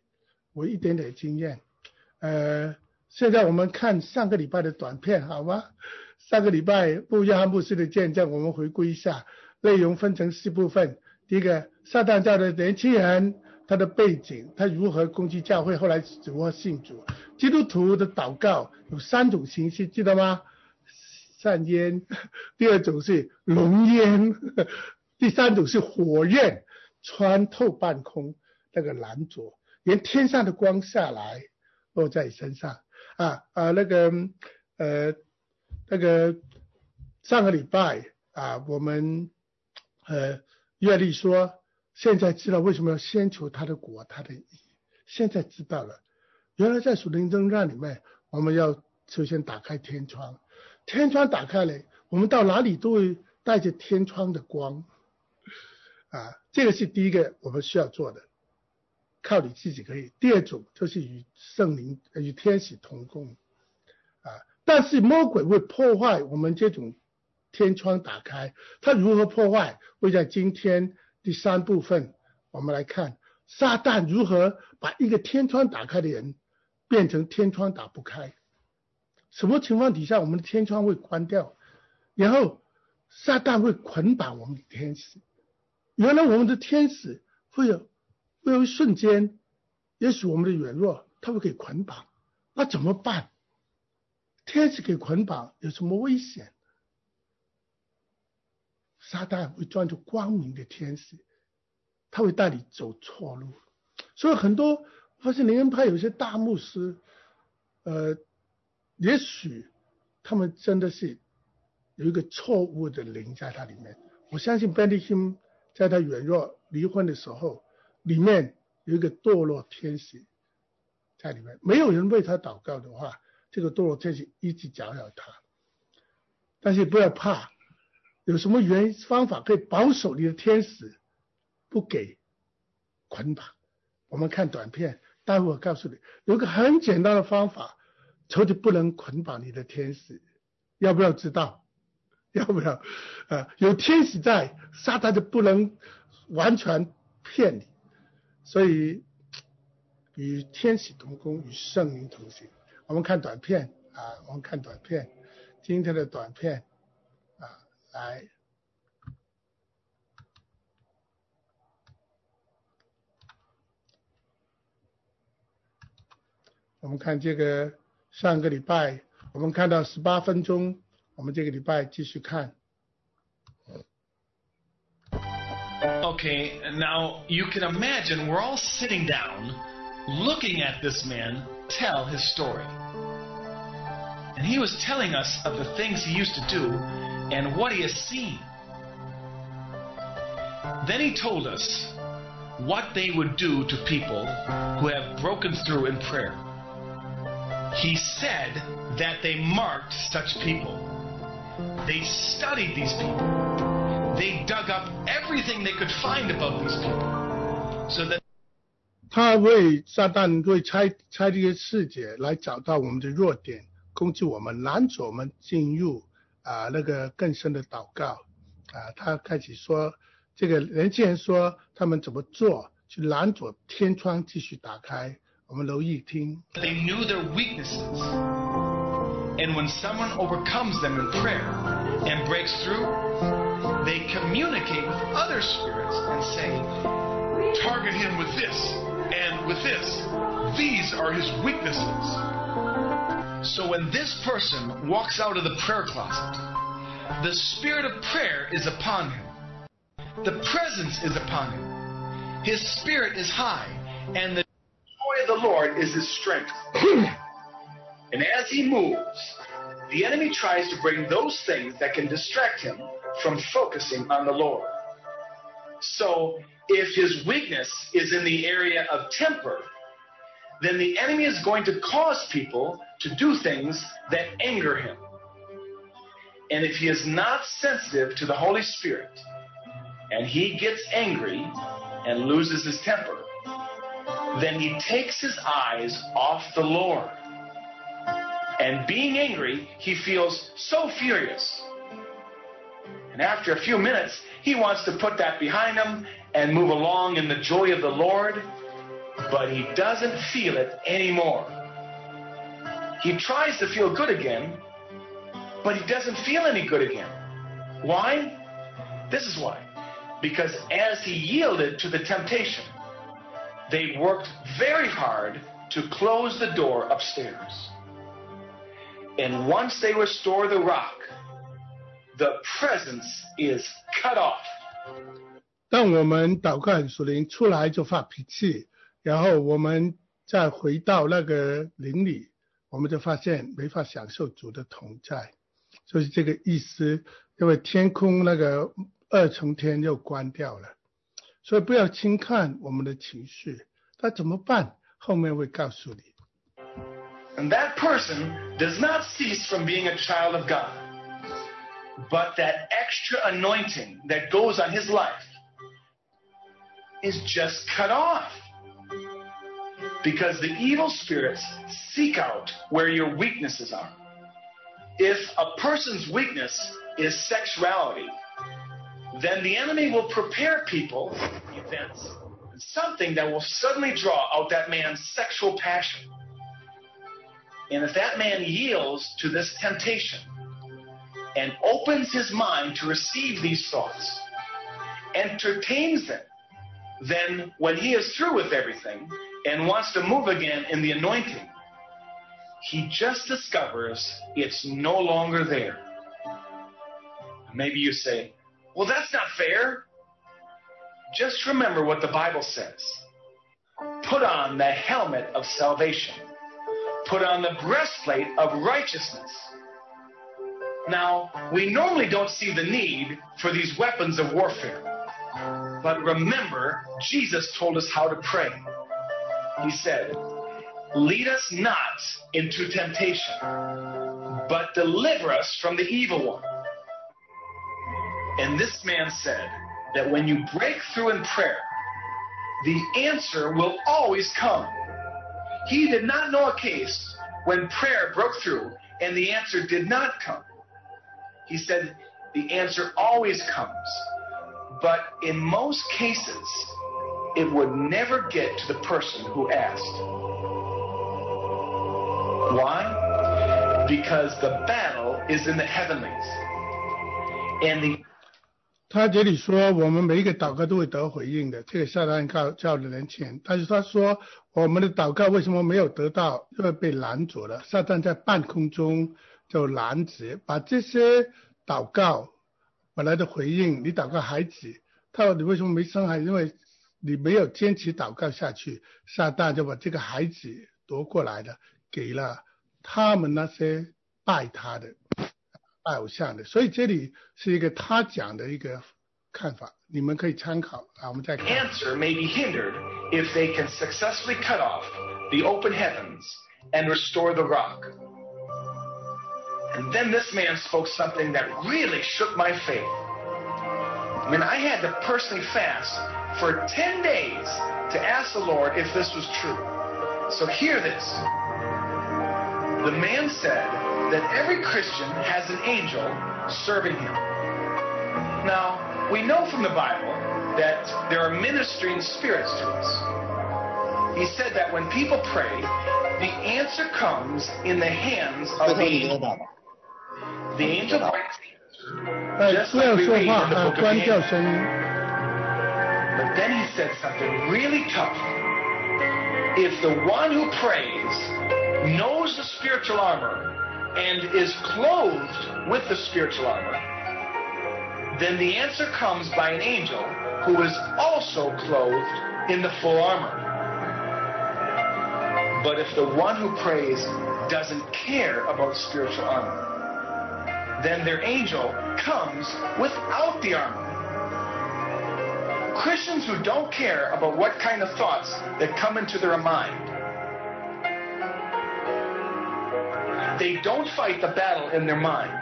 我一点点经验。呃，现在我们看上个礼拜的短片好吗？上个礼拜穆约翰牧师的见证，我们回顾一下，内容分成四部分。第一个，撒旦教的年轻人，他的背景，他如何攻击教会，后来如何信主。基督徒的祷告有三种形式，记得吗？善烟，第二种是浓烟，第三种是火焰穿透半空，那个拦阻，连天上的光下来落在你身上啊啊那个呃那个上个礼拜啊，我们呃约利说，现在知道为什么要先求他的国他的义，现在知道了，原来在属灵征战里面，我们要首先打开天窗。天窗打开了，我们到哪里都会带着天窗的光啊，这个是第一个我们需要做的，靠你自己可以。第二种就是与圣灵与天使同工啊，但是魔鬼会破坏我们这种天窗打开，他如何破坏？会在今天第三部分我们来看撒旦如何把一个天窗打开的人变成天窗打不开。什么情况底下我们的天窗会关掉，然后撒旦会捆绑我们的天使。原来我们的天使会有会有一瞬间，也许我们的软弱他会给捆绑，那怎么办？天使给捆绑有什么危险？撒旦会装作光明的天使，他会带你走错路。所以很多发现灵恩派有些大牧师呃也许他们真的是有一个错误的灵在他里面。我相信 Benny Hinn 在他软弱离婚的时候，里面有一个堕落天使在里面，没有人为他祷告的话，这个堕落天使一直搅扰他。但是不要怕，有什么原因方法可以保守你的天使不给捆绑？我们看短片，待会我告诉你有一个很简单的方法，仇敌不能捆绑你的天使。要不要知道？要不要？呃，有天使在，撒旦就不能完全骗你。所以与天使同工，与圣灵同行。我们看短片啊，我们看短片，今天的短片啊，来。我们看这个上个礼拜我们看到十八分钟，我们这个礼拜继续看。 Okay, now you can imagine we're all sitting down looking at this man tell his story. And he was telling us of the things he used to do and what he has seen. Then he told us what they would do to people who have broken through in prayer. He said that they marked such people. They studied these people. They dug up everything they could find about these people, so that 他为撒旦会拆拆这些世界来找到我们的弱点，攻击我们，拦阻我们进入啊那个更深的祷告啊。他开始说，这个年轻人说他们怎么做去拦阻天窗继续打开。我们留意听。 They knew their weaknesses, and when someone overcomes them in prayer and breaks through, they communicate with other spirits and say, target him with this and with this. These are his weaknesses. So when this person walks out of the prayer closet, the spirit of prayer is upon him. The presence is upon him. His spirit is high, and the joy of the Lord is his strength. And as he moves, the enemy tries to bring those things that can distract him from focusing on the Lord. So, if his weakness is in the area of temper, then the enemy is going to cause people to do things that anger him. And if he is not sensitive to the Holy Spirit, and he gets angry and loses his temper, then he takes his eyes off the Lord. And being angry, he feels so furious. And after a few minutes, he wants to put that behind him and move along in the joy of the Lord. but he doesn't feel it anymore. He tries to feel good again, but he doesn't feel any good again. Why? This is why. Because as he yielded to the temptation, they worked very hard to close the door upstairs. And once they restore the rock, the presence is cut off. 当我们祷告很属灵，出来就发脾气，然后我们再回到那个灵里，我们就发现没法享受主的同在，就是这个意思。因为天空那个二重天又关掉了，所以不要轻看我们的情绪。那怎么办？后面会告诉你。 And that person does not cease from being a child of God, but that extra anointing that goes on his life is just cut off. Because the evil spirits seek out where your weaknesses are. If a person's weakness is sexuality, then the enemy will prepare people, events, something that will suddenly draw out that man's sexual passion. And if that man yields to this temptation and opens his mind to receive these thoughts, entertains them, then when he is through with everything and wants to move again in the anointing, he just discovers it's no longer there. Maybe you say, well, that's not fair. Just remember what the Bible says. Put on the helmet of salvation. Put on the breastplate of righteousness. Now, we normally don't see the need for these weapons of warfare. But remember, Jesus told us how to pray. He said, lead us not into temptation, but deliver us from the evil one. And this man said that when you break through in prayer, the answer will always come. He did not know a case when prayer broke through and the answer did not come. He said the answer always comes, but in most cases, it would never get to the person who asked. Why? Because the battle is in the heavenlies. And the 他这里说我们每一个祷告都会得回应的，这个撒旦告叫人前，但是他说我们的祷告为什么没有得到，因为被拦阻了。撒旦在半空中就拦截，把这些祷告本来的回应，你祷告孩子，他说你为什么没生孩子？因为你没有坚持祷告下去，撒旦就把这个孩子夺过来了，给了他们那些拜他的拜偶像的。所以这里是一个他讲的一个看法，你们可以参考啊。我们再看。 Answer may be hindered if they can successfully cut off the open heavens and restore the rock. And then this man spoke something that really shook my faith. I mean, I had to personally fast for ten days to ask the Lord if this was true. So hear this. The man said that every Christian has an angel serving him. Now, we know from the Bible that there are ministering spirits to us. He said that when people pray, the answer comes in the hands of the angel. The angel brings the answer, just like we read in the book of Daniel. But then he said something really tough. If the one who prays knows the spiritual armor and is clothed with the spiritual armor, then the answer comes by an angel who is also clothed in the full armor. But if the one who prays doesn't care about spiritual armor, then their angel comes without the armor. Christians who don't care about what kind of thoughts that come into their mind, they don't fight the battle in their mind.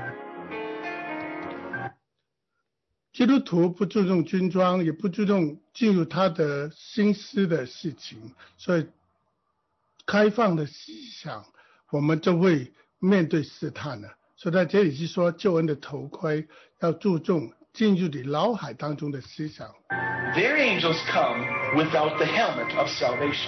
基督徒不注重军装，也不注重进入他的心思的事情，所以开放的思想，我们就会面对试探了。所以在这里是说救恩的头盔要注重进入你脑海当中的思想。 Their angels come without the helmet of salvation.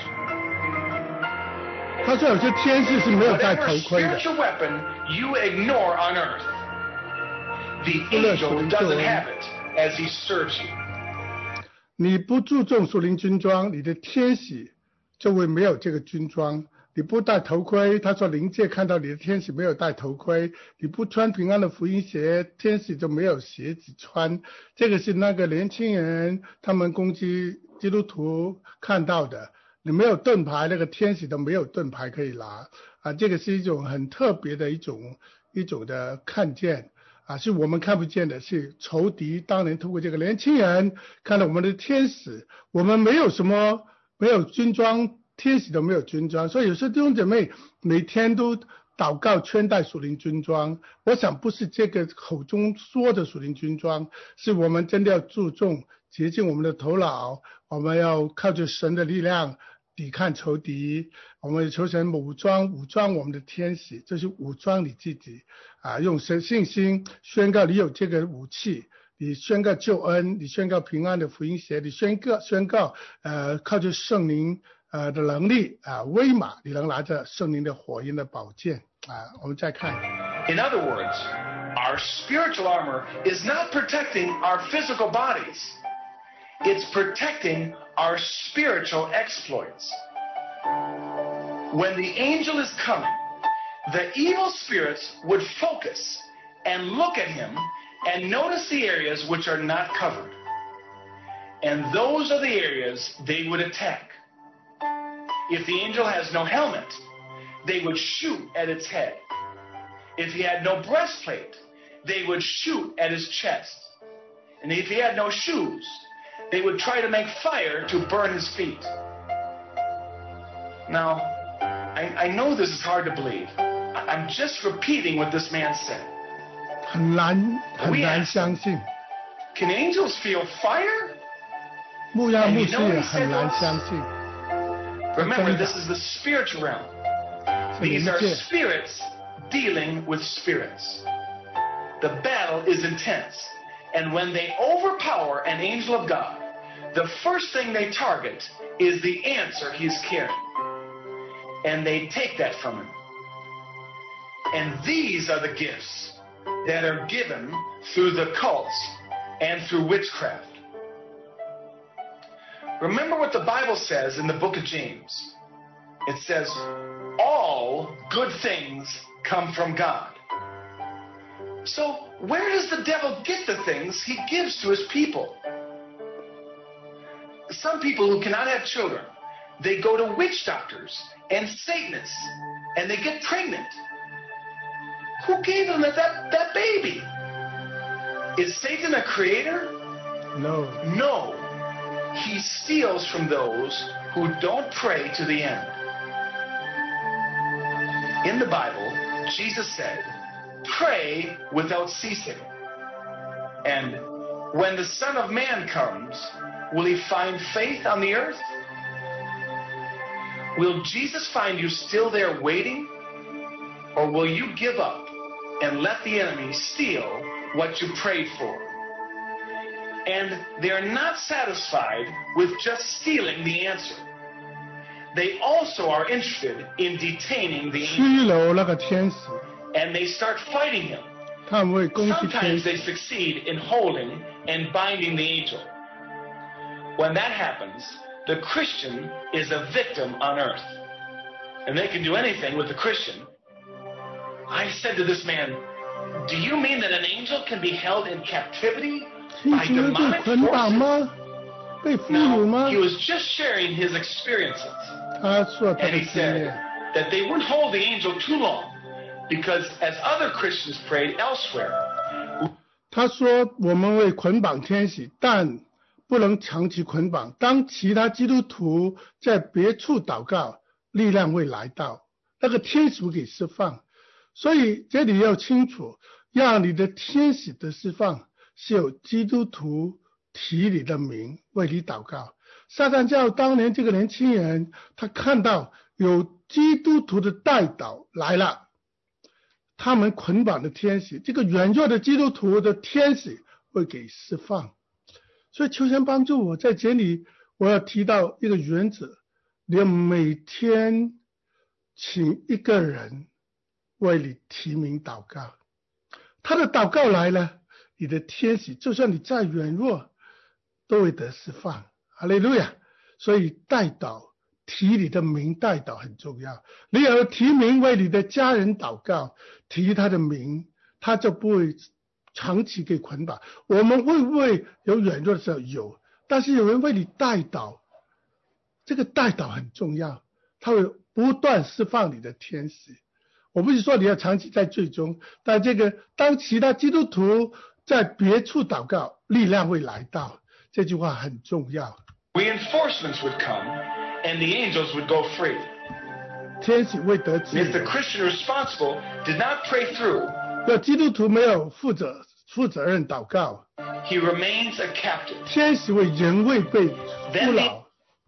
他说有些天使是没有戴头 Whatever 盔的。 spiritual weapon you ignore on earth, the angel doesn't have it as he serves you. 你不注重属灵军装，你的天使就会没有这个军装。你不戴头盔，他说灵界看到你的天使没有戴头盔。你不穿平安的福音鞋，天使就没有鞋子穿。这个是那个年轻人他们攻击基督徒看到的。你没有盾牌，那个天使都没有盾牌可以拿啊！这个是一种很特别的一种一种的看见啊，是我们看不见的，是仇敌当年通过这个年轻人看到我们的天使，我们没有什么没有军装，天使都没有军装，所以有些弟兄姐妹每天都祷告穿戴属灵军装，我想不是这个口中说的属灵军装，是我们真的要注重洁净我们的头脑，我们要靠着神的力量抵抗仇敌，我们求神武装武装我们的天使，这是武装你自己啊，用神信心宣告你有这个武器，你宣告救恩，你宣告平安的福音鞋，你宣告宣告呃靠着圣灵呃的能力啊威马，你能拿着圣灵的火焰的宝剑啊。我们再看。 In other words, our spiritual armor is not protecting our physical bodies. It's protecting our spiritual exploits. When the angel is coming, the evil spirits would focus and look at him and notice the areas which are not covered. And those are the areas they would attack. If the angel has no helmet, they would shoot at its head. If he had no breastplate, they would shoot at his chest. And if he had no shoes, they would try to make fire to burn his feet. Now, I, I know this is hard to believe. I'm just repeating what this man said. 很难很难相信， Can angels feel fire? 牧羊牧师也很难相信。 Remember, this is the spiritual realm. These are spirits dealing with spirits. The battle is intense. And when they overpower an angel of God, the first thing they target is the answer he's carrying. And they take that from him. And these are the gifts that are given through the cults and through witchcraft. Remember what the Bible says in the book of James. It says, all good things come from God. So where does the devil get the things he gives to his people? Some people who cannot have children, they go to witch doctors and Satanists, and they get pregnant. Who gave them that, that, that baby? Is Satan a creator? No. No. He steals from those who don't pray to the end. In the Bible, Jesus said, pray without ceasing. And when the Son of Man comes, will he find faith on the earth? Will Jesus find you still there waiting? Or will you give up and let the enemy steal what you prayed for? And they're not satisfied with just stealing the answer. They also are interested in detaining the angel. 七楼那个天使， And they start fighting him. 他们会攻击天 Sometimes they 使。 succeed in holding and binding the angel. When that happens, the Christian is a victim on earth. And they can do anything with the Christian. I said to this man, do you mean that an angel can be held in captivity 天 by 使会被 demonic 捆绑 forces? 吗？被俘虏 No, 吗 he？was just sharing his experiences. 他说他 And 的 he 经 said 验。 that they wouldn't hold the angel too long because as other Christians prayed elsewhere, 他说我们会捆绑天使，但不能长期捆绑。当其他基督徒在别处祷告，力量会来到，那个天使会给释放。所以这里要清楚，让你的天使的释放是有基督徒提你的名为你祷告。撒旦教当年这个年轻人，他看到有基督徒的代祷来了，他们捆绑的天使，这个软弱的基督徒的天使会给释放。所以求神帮助我在这里，我要提到一个原则，你要每天请一个人为你提名祷告，他的祷告来了，你的天使就算你再软弱都会得释放。哈利路亚！所以代祷，提你的名代祷很重要。你要提名为你的家人祷告，提他的名，他就不会长期给捆绑。我们会不会有软弱的时候？有，但是有人为你代祷，这个代祷很重要，他会不断释放你的天使。我不是说你要长期在罪中，但这个当其他基督徒在别处祷告，力量会来到，这句话很重要。 Reinforcements would come, and the angels would go free. 天使会得自由。 If the Christian responsible did not pray through, 若基督徒没有负责负责任祷告， he remains a captive. 天使会仍会被俘 Then 虏。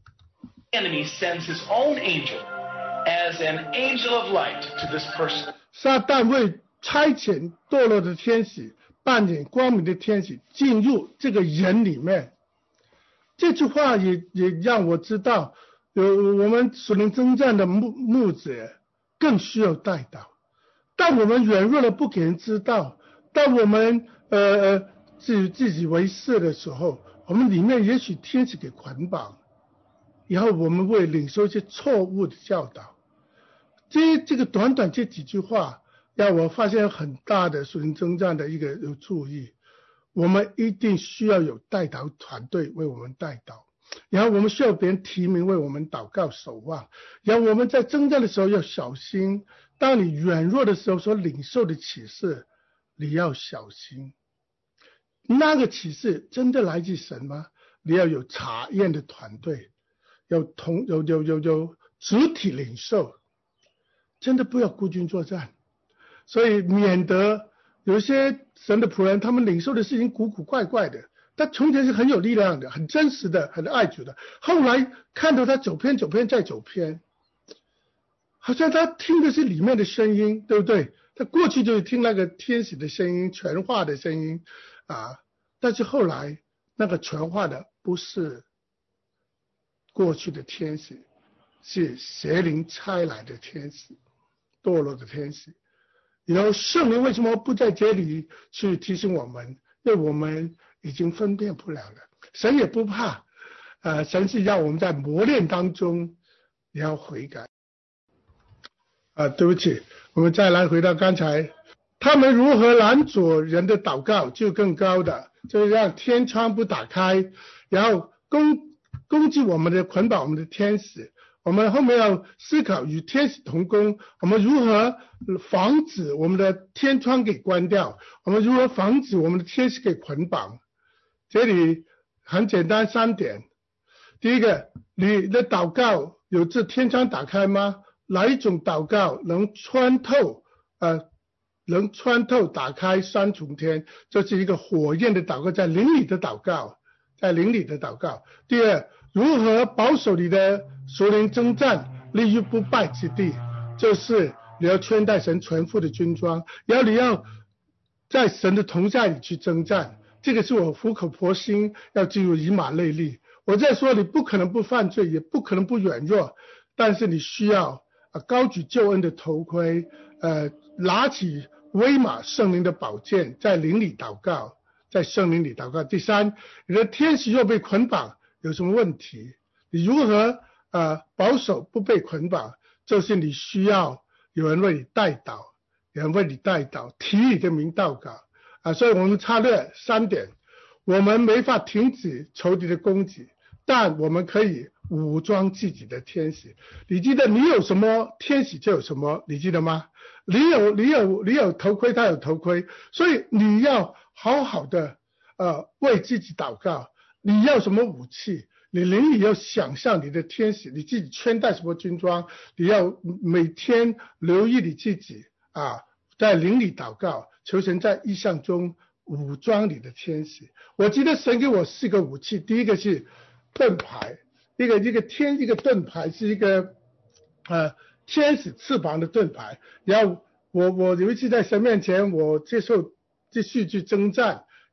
the enemy sends his own angel as an angel of light to this person. 撒旦会差遣堕落的天使，扮演光明的天使进入这个人里面。这句话也也让我知道，有我们属灵征战的牧牧者更需要代祷。当我们软弱了不给人知道，当我们呃呃自自己为是的时候，我们里面也许天使给捆绑，然后我们会领受一些错误的教导。这这个短短这几句话，让我发现很大的属灵征战的一个有注意。我们一定需要有代祷团队为我们代祷，然后我们需要别人提名为我们祷告守望，然后我们在征战的时候要小心，当你软弱的时候所领受的启示，你要小心，那个启示真的来自神吗？你要有查验的团队，有同有有有有主体领受，真的不要孤军作战，所以免得有些神的仆人，他们领受的事情古古怪怪的，他从前是很有力量的，很真实的，很爱主的，后来看到他走偏走偏再走偏，好像他听的是里面的声音，对不对？他过去就是听那个天使的声音，传话的声音啊，但是后来那个传话的不是过去的天使，是邪灵差来的天使，堕落的天使。然后圣灵为什么不在这里去提醒我们？因为我们已经分辨不了了。神也不怕，呃，神是让我们在磨练当中也要悔改。啊、呃，对不起，我们再来回到刚才，他们如何拦阻人的祷告，就更高的，就是让天窗不打开，然后攻攻击我们的捆绑我们的天使。我们后面要思考与天使同工，我们如何防止我们的天窗给关掉，我们如何防止我们的天使给捆绑。这里很简单三点。第一个，你的祷告有这天窗打开吗？哪一种祷告能穿透呃能穿透打开三重天？这是一个火焰的祷告，在灵里的祷告，在灵里的祷告。第二，如何保守你的属灵征战，立于不败之地，就是你要穿戴神全副的军装，然后你要在神的同在里去征战。这个是我苦口婆心要进入以马内利。我在说你不可能不犯罪，也不可能不软弱，但是你需要、呃、高举救恩的头盔，呃，拿起威玛圣灵的宝剑，在灵里祷告，在圣灵里祷告。第三，你的天使若被捆绑有什么问题？你如何呃保守不被捆绑？就是你需要有人为你代祷，有人为你代祷，提你的名祷告啊。所以我们插略三点，我们没法停止仇敌的攻击，但我们可以武装自己的天使。你记得你有什么天使就有什么，你记得吗？你有你有你有头盔，他有头盔，所以你要好好的呃为自己祷告。你要什么武器？你灵里要想象你的天使，你自己穿戴什么军装？你要每天留意你自己啊，在灵里祷告，求神在意象中武装你的天使。我记得神给我四个武器，第一个是盾牌，一个一个天一个盾牌是一个呃天使翅膀的盾牌。然后我我有一次在神面前，我接受继续去征战。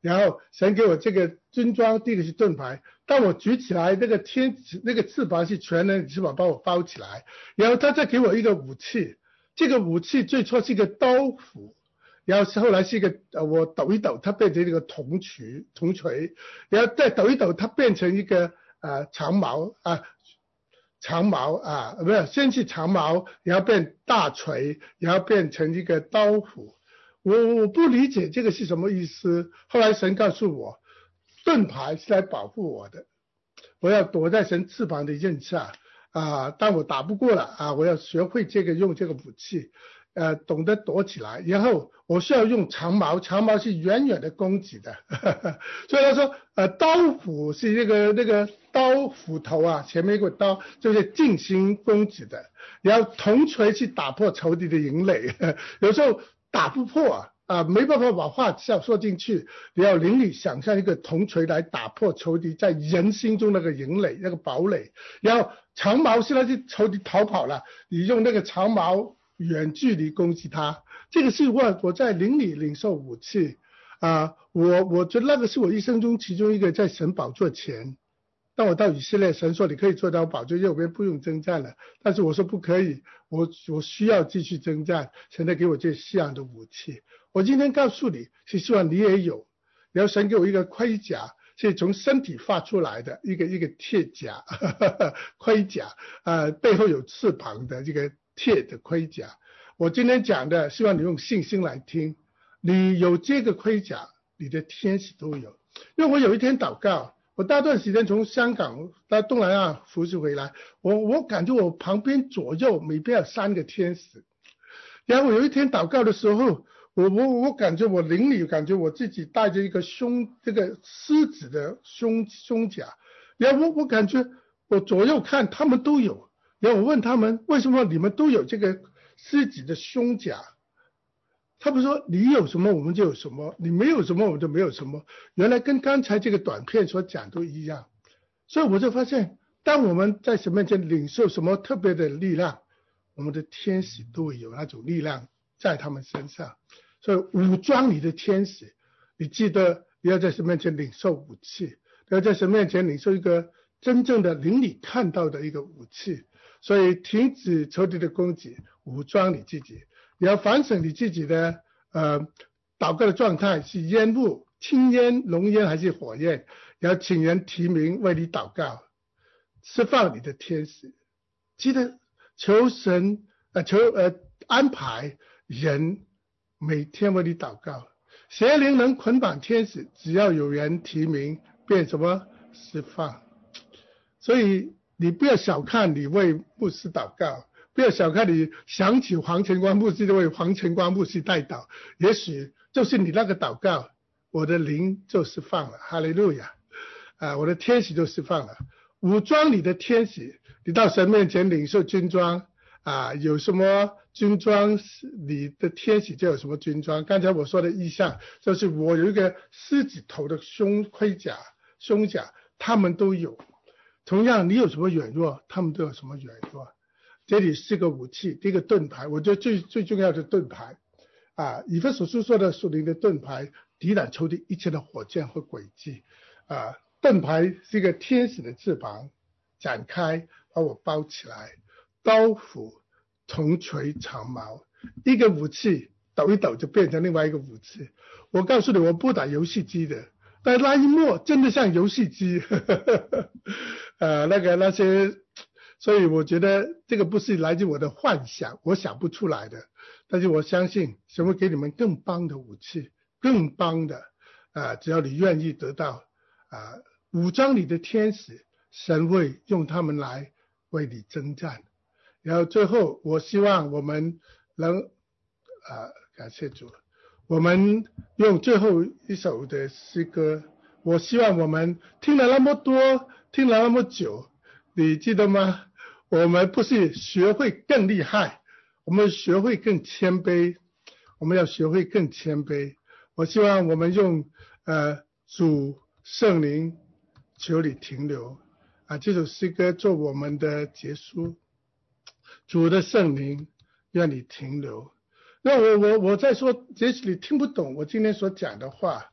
然后神给我这个军装，第一个是盾牌，当我举起来，那个天那个翅膀是全能的翅膀把我包起来，然后他再给我一个武器，这个武器最初是一个刀斧，然后后来是一个呃我抖一抖，它变成一个铜锤，铜锤，然后再抖一抖，它变成一个呃长矛啊。长矛啊，不是，先是长矛，然后变大锤，然后变成一个刀斧。我我不理解这个是什么意思。后来神告诉我，盾牌是来保护我的，我要躲在神翅膀的刃下啊。当我打不过了啊，我要学会这个用这个武器，呃，懂得躲起来。然后我需要用长矛，长矛是远远的攻击的，呵呵，所以他说，呃，刀斧是那个那个刀斧头啊，前面一个刀就是进行攻击的，然后铜锤去打破仇敌的营垒，有时候打不破啊。啊，没办法把话说说进去，你要灵里想象一个铜锤来打破仇敌在人心中那个营垒、那个堡垒。然后长矛现在是仇敌逃跑了，你用那个长矛远距离攻击他，这个是我我在灵里领受武器啊。我我觉得那个是我一生中其中一个在神宝座前。当我到以色列，神说你可以坐到宝座右边，不用征战了。但是我说不可以，我我需要继续征战。神在给我这四样的武器。我今天告诉你，是希望你也有。然后神给我一个盔甲，是从身体发出来的一个一个铁甲，呵呵盔甲，呃，背后有翅膀的这个铁的盔甲。我今天讲的，希望你用信心来听。你有这个盔甲，你的天使都有。因为我有一天祷告。我大段时间从香港到东南亚服侍回来，我我感觉我旁边左右每边有三个天使。然后有一天祷告的时候，我我我感觉我灵里感觉我自己带着一个胸这个狮子的胸胸甲，然后我我感觉我左右看他们都有，然后我问他们为什么你们都有这个狮子的胸甲？他们说你有什么我们就有什么，你没有什么我们就没有什么。原来跟刚才这个短片所讲都一样。所以我就发现，当我们在神面前领受什么特别的力量，我们的天使都会有那种力量在他们身上。所以武装你的天使，你记得你要在神面前领受武器，要在神面前领受一个真正的灵里看到的一个武器。所以停止仇敌的攻击，武装你自己。你要反省你自己的呃祷告的状态，是烟雾、青烟、浓烟还是火焰？要请人提名为你祷告，释放你的天使。记得求神呃求呃安排人每天为你祷告。邪灵能捆绑天使，只要有人提名，便什么释放。所以你不要小看你为牧师祷告。不要小看你想起黄晨光牧师就为黄晨光牧师代祷，也许就是你那个祷告，我的灵就释放了，哈利路亚啊，我的天使就释放了。武装你的天使，你到神面前领受军装啊，有什么军装，你的天使就有什么军装。刚才我说的意象就是我有一个狮子头的胸盔甲、胸甲，他们都有。同样，你有什么软弱，他们都有什么软弱。这里是个武器，第一个盾牌，我觉得最最重要的盾牌啊，以弗所书说的属灵的盾牌，抵挡仇敌一切的火箭和诡计啊。盾牌是一个天使的翅膀，展开把我包起来，刀斧、铜锤、长矛，一个武器抖一抖就变成另外一个武器。我告诉你，我不打游戏机的，但那一幕真的像游戏机，呵呵呵呃，那个那些。所以我觉得这个不是来自我的幻想，我想不出来的，但是我相信神会给你们更棒的武器，更棒的啊，只要你愿意得到啊，武装你的天使，神会用他们来为你征战。然后最后我希望我们能啊，感谢主，我们用最后一首的诗歌，我希望我们听了那么多，听了那么久，你记得吗？我们不是学会更厉害，我们学会更谦卑，我们要学会更谦卑。我希望我们用呃主圣灵求你停留啊，这首诗歌做我们的结束。主的圣灵愿你停留。那我我我在说，也许你听不懂我今天所讲的话，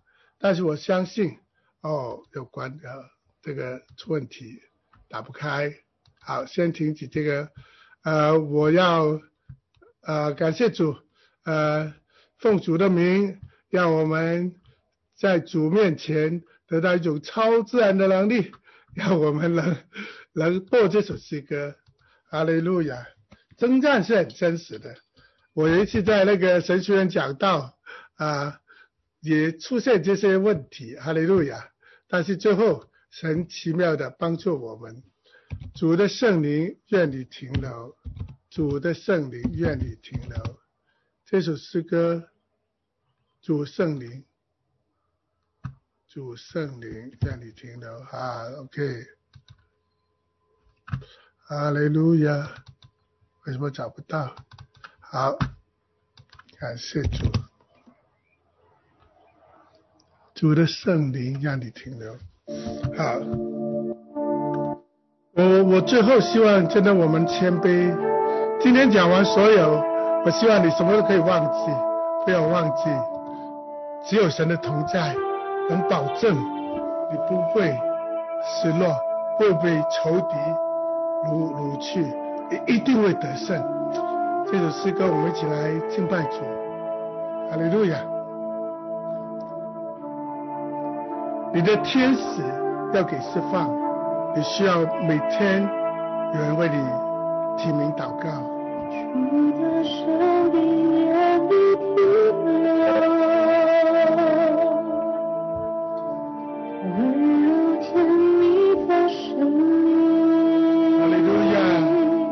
但是我相信哦，有关的这个出问题打不开。好，先停止这个。呃，我要呃感谢主，呃，奉主的名，让我们在主面前得到一种超自然的能力，让我们能能播这首诗歌。哈利路亚！征战是很真实的。我有一次在那个神学院讲道啊，也出现这些问题。哈利路亚！但是最后神奇妙的帮助我们。主的圣灵愿你停留，主的圣灵愿你停留。这首诗歌，主圣灵，主圣灵愿你停留啊 ，OK， 哈利路亚。为什么找不到？好，感谢主，主的圣灵让你停留。好。我我最后希望真的我们谦卑。今天讲完所有，我希望你什么都可以忘记，不要忘记，只有神的同在能保证你不会失落，不会被仇敌掳掳去，你一定会得胜。这首诗歌我们一起来敬拜主，哈利路亚！你的天使要给释放。你需要每天有人为你提名祷告。 主的圣灵愿你停留，温柔甜蜜的声音。 哈利路亚！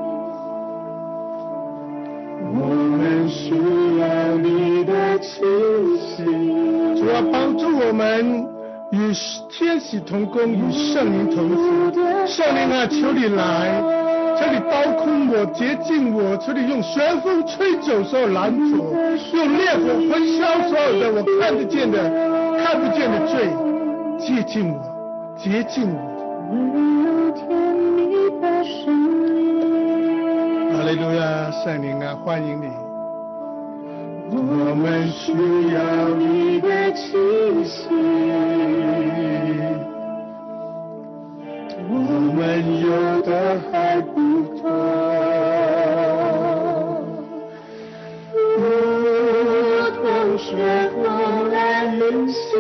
我们需要你的气息。 主要帮助我们与天使同工，与圣灵同行。圣灵啊，求你来，求你包空我，洁净我，求你用旋风吹走所有拦阻，用烈火焚烧所有的我看得见的、看不见的罪，洁净我，洁净我。哈利路亚，圣灵啊，欢迎你。我们需要你的气息，我们有的还不多，如同雪风来临袭。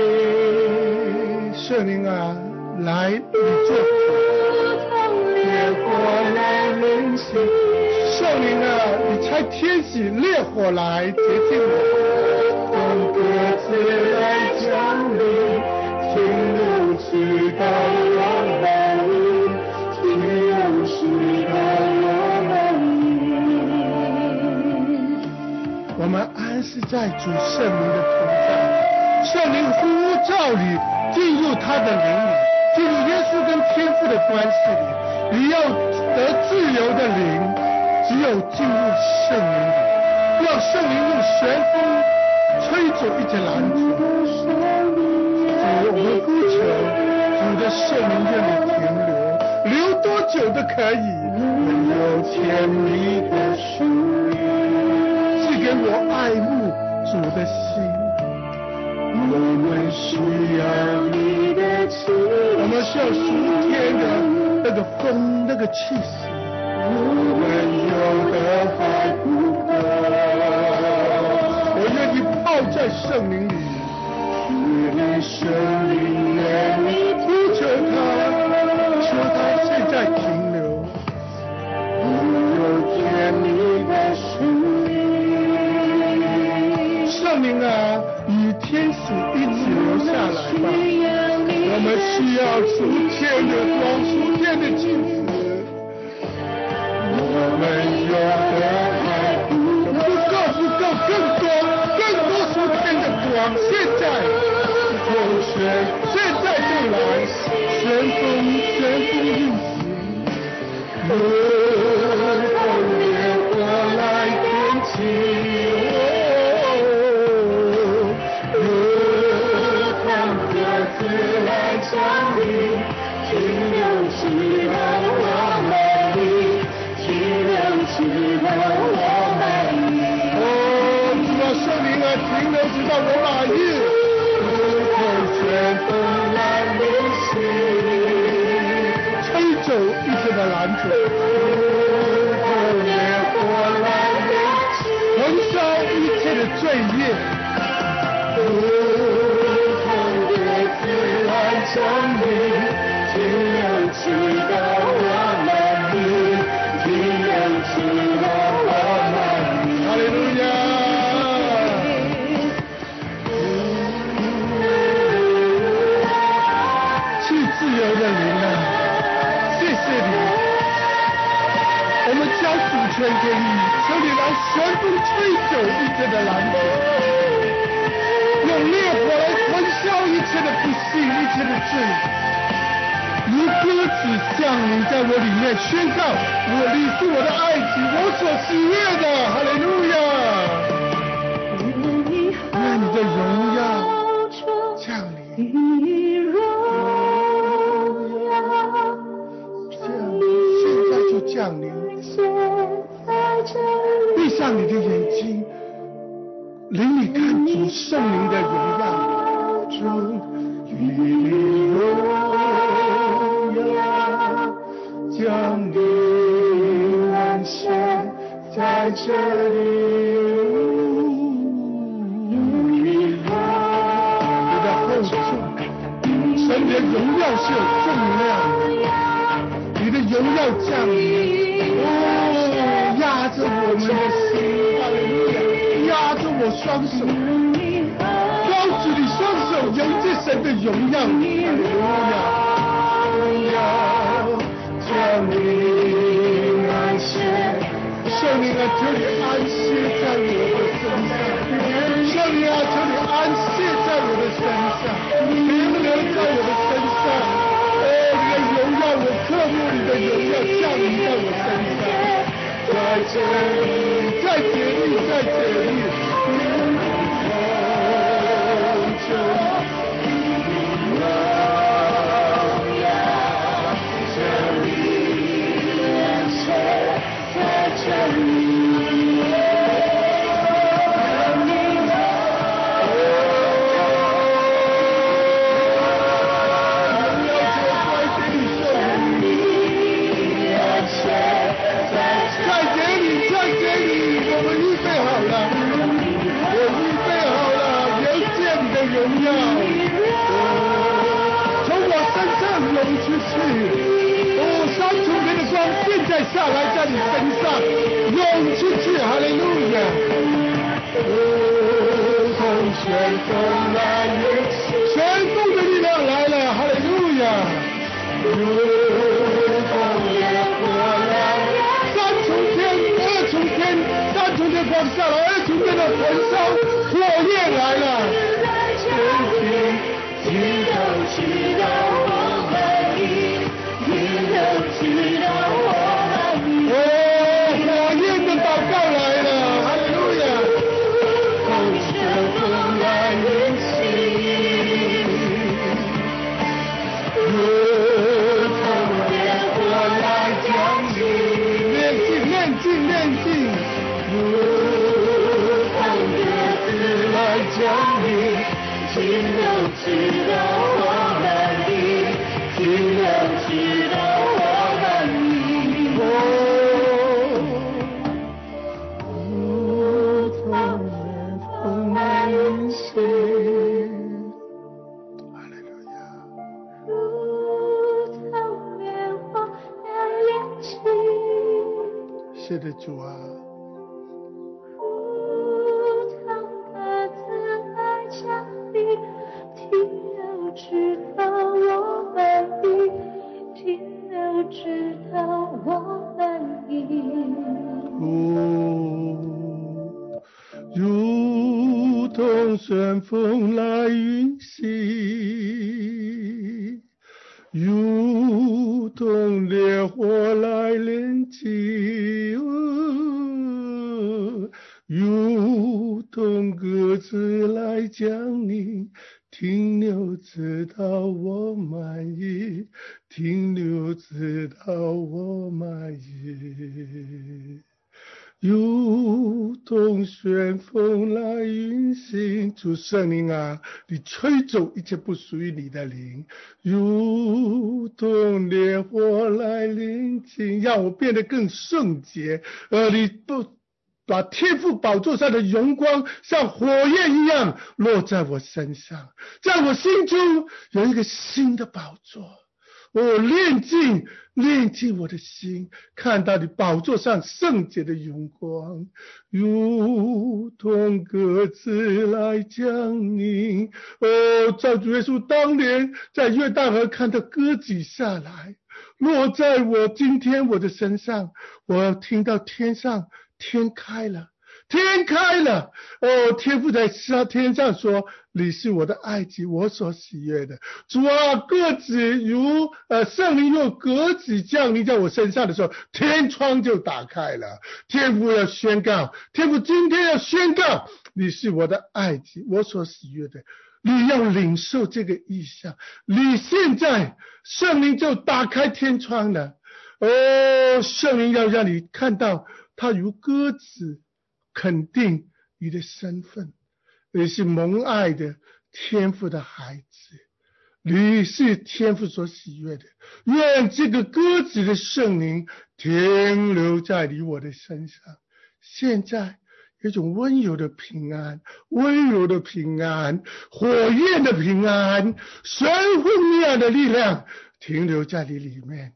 圣灵啊，来你做主，烈火来临袭。圣灵啊，你差天使烈火来洁净我，用鸽子来降临，停留直到我来临，停留直到我来临。我们安息在主圣灵的同在，圣灵呼召你进入他的灵里，进入耶稣跟天父的关系里，你要得自由的灵。只有进入圣灵里，让圣灵用旋风吹走一切拦阻。主，我们呼求主的圣灵愿你停留，留多久都可以。有甜蜜的声音，赐给我爱慕主的心。我们需要你的气息，我们需要属天的那个风，那个气息。我们有的还不够，我愿意泡在圣灵里，愿圣灵愿你呼求他，求他现在停留，有甜蜜的声音。圣灵啊，与天使一起留下来吧，我们需要属天的光，属天的镜子。我们有的还不够，不够，更多，更多属天的光。现在，同学，现在就来，旋风，旋风运行，如同烈火来天气，如同鸽子来降临，停留直到我来临。直到我满意，哦，主啊，圣灵啊，停留直到我满意。如同旋风来临时，吹走一切的拦阻，如同烈火来临时，焚烧一切的罪孽，如同烈子来降临，停留直到我们的，停留直到我们的。哈利路亚。自由的灵啊，谢谢你，我们将主权给你，求你来旋风吹走一切的拦阻，用烈火来焚烧一切的不幸，一切的罪，如鸽子降临在我里面，宣告我你是我的爱子，我所喜悦的，哈利路亚。愿你的荣耀降临。降临，闭上你的眼睛，领你看主圣灵的荣耀，主与你荣耀降临，完全在这里。你的厚重，神的荣耀是有重量的。你的荣耀降临，哦，压着我们的心，哈利路亚，压着我双手，高举你双手，迎接神的荣耀，哈利路亚，荣耀降临，安息，圣灵啊，求你安息在我的身上，圣灵啊，求你安息在我的身上，停留在我的身上。你的荣耀，我渴慕你的荣耀降临在我身上，在这里，在这里，在这里，在这里。荣耀，从我身上涌出去，哦，三重天的光现在下来，在你身上涌出去，哈利路亚！哦，从旋风来临，旋风的力量来了，哈利路亚！如同烈火来，三重天，二重天，三重天光下来，二重天的焚烧火焰来了。直到直到我满意，直到直到我满意。哦，火焰的祷告来了，哈利路亚！从旋风来临起，如同烈火来降临，炼净炼净炼净，如同烈子来降临。停留直到我满意，停留直到我满意。如同烈风来临时，哈利路亚。如同烈火来临时，是的，主啊。停留直到我满意，停留直到我满意。哦，如同旋风来云袭，如同烈火来炼净，哦，如同鸽子来降临。停留直到我满意，停留直到我满意。 如同旋风来运行。主圣灵啊，你吹走一切不属于你的灵，如同烈火来临近，让我变得更圣洁。而你不把天父宝座上的荣光像火焰一样落在我身上，在我心中有一个新的宝座。我炼净炼净我的心，看到你宝座上圣洁的荣光，如同鸽子来降临。哦，照主耶稣当年在约旦河看到鸽子下来，落在我今天我的身上，我听到天上天开了，天开了。哦，天父在天上说，你是我的爱子，我所喜悦的。主啊，鸽子如呃圣灵用鸽子降临在我身上的时候，天窗就打开了。天父要宣告，天父今天要宣告，你是我的爱子，我所喜悦的。你要领受这个意象，你现在圣灵就打开天窗了。哦，圣灵要让你看到他如鸽子肯定你的身份，你是蒙爱的天父的孩子，你是天父所喜悦的。愿这个鸽子的圣灵停留在你我的身上。现在有一种温柔的平安，温柔的平安，火焰的平安，神风一样的力量停留在你里面。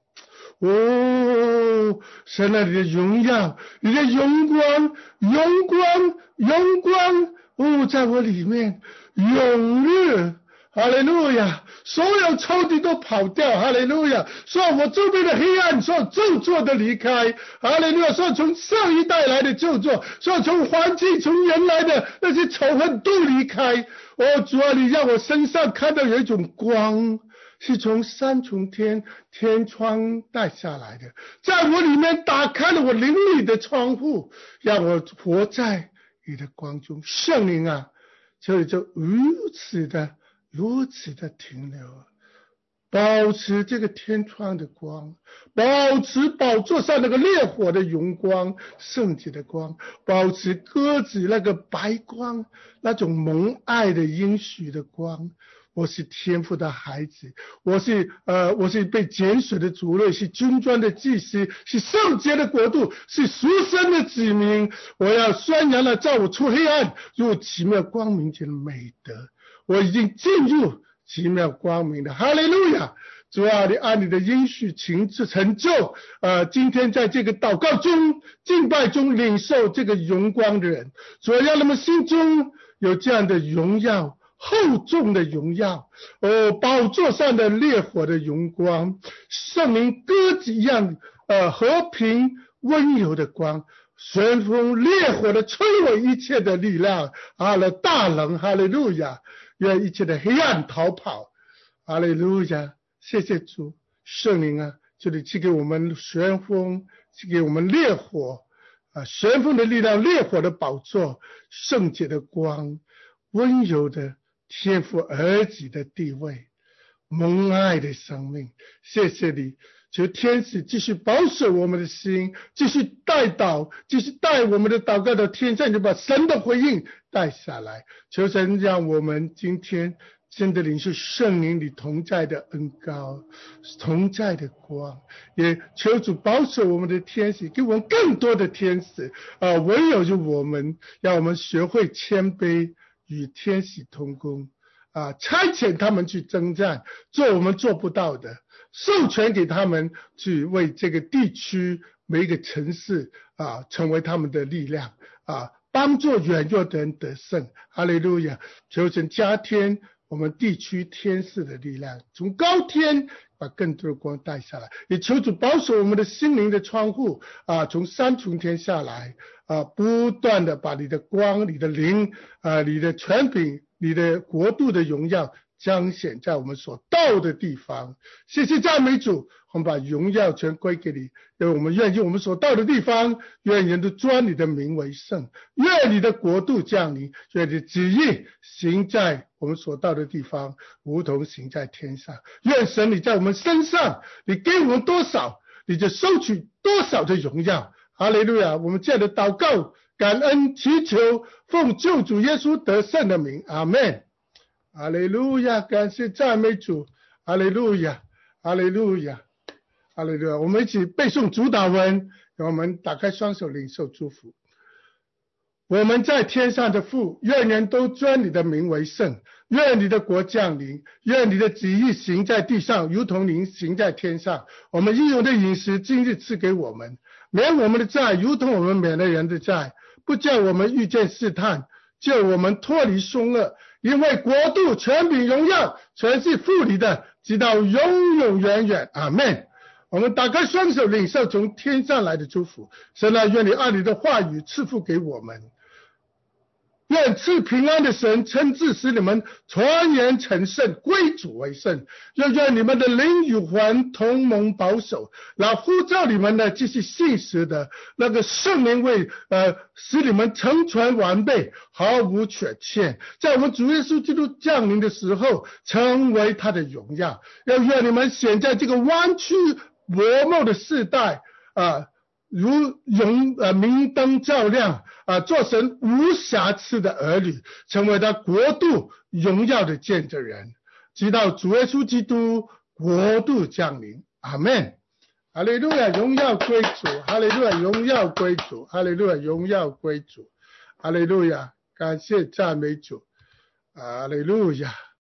哦，神啊，你的荣耀，你的荣光，荣光，荣光，哦，在我里面永日。哈利路亚！所有仇敌都跑掉，哈利路亚！所有我周边的黑暗，所有咒詛的离开，哈利路亚！所有从上一代来的咒詛，所有从环境、从原来的那些仇恨都离开。哦，主啊，你让我身上看到有一种光，是从三重天天窗带下来的，在我里面打开了我灵里的窗户，让我活在你的光中。圣灵啊，求你就如此的如此的停留，保持这个天窗的光，保持宝座上那个烈火的荣光，圣洁的光，保持鸽子那个白光，那种蒙爱的应许的光。我是天父的孩子，我是呃，我是被拣选的族类，是君尊的祭司，是圣洁的国度，是赎身的子民。我要宣扬了照我出黑暗入奇妙光明前的美德。我已经进入奇妙光明的，哈利路亚！主啊，你按你的应许情成就，呃，今天在这个祷告中、敬拜中领受这个荣光的人，主啊，让他们心中有这样的荣耀。厚重的荣耀，哦，宝座上的烈火的荣光，圣灵鸽子一样，呃，和平温柔的光，旋风烈火的摧毁一切的力量，哈利大能，哈利路亚！愿一切的黑暗逃跑，哈利路亚！谢谢主，圣灵啊，求你赐给我们旋风，赐给我们烈火，啊，旋风的力量，烈火的宝座，圣洁的光，温柔的天父儿子的地位，蒙爱的生命。谢谢你，求天使继续保守我们的心，继续带导，继续带我们的祷告到天上，就把神的回应带下来。求神让我们今天真的领受圣灵里同在的恩膏，同在的光，也求主保守我们的天使，给我们更多的天使啊！唯有就我们，让我们学会谦卑，与天使同工啊，差遣他们去征战，做我们做不到的，授权给他们去为这个地区每一个城市啊，成为他们的力量啊，帮助软弱的人得胜。哈利路亚！求神加添我们地区天使的力量，从高天把更多的光带下来，也求主保守我们的心灵的窗户啊，从三重天下来啊，不断的把你的光、你的灵啊、你的权柄、你的国度的荣耀彰显在我们所到的地方。谢谢赞美主，我们把荣耀全归给你，因为我们愿意我们所到的地方，愿人都尊你的名为圣，愿你的国度降临，愿你的旨意行在我们所到的地方，如同行在天上。愿神你在我们身上，你给我们多少，你就收取多少的荣耀。 哈利路亚！我们这样的祷告、感恩、祈求，奉救主耶稣得胜的名，阿们。哈利路亚！感谢赞美主，哈利路亚，哈利路亚，哈利路亚！我们一起背诵主祷文，让我们打开双手领受祝福。我们在天上的父，愿人都尊你的名为圣，愿你的国降临，愿你的旨意行在地上，如同您行在天上。我们应有的饮食今日赐给我们，免我们的债，如同我们免了人的债，不叫我们遇见试探，救我们脱离凶恶。因为国度、权柄、荣耀全是父你的，直到永永远远，阿们。我们打开双手领受从天上来的祝福。神啊，愿你按你的话语赐福给我们，愿赐平安的神亲自使你们传言成圣，归主为圣。又愿你们的灵与魂同盟保守，那呼召你们的就是信实的那个圣灵为呃使你们成全完备，毫无缺欠，在我们主耶稣基督降临的时候成为他的荣耀。要愿你们显在这个弯曲悖谬的世代啊、呃如荣呃明灯照亮啊，做神无瑕疵的儿女，成为他国度荣耀的见证人，直到主耶稣基督国度降临，阿们。哈利路亚，荣耀归主，哈利路亚，荣耀归主，哈利路亚，荣耀归主，哈利路亚，感谢赞美主，哈利路亚。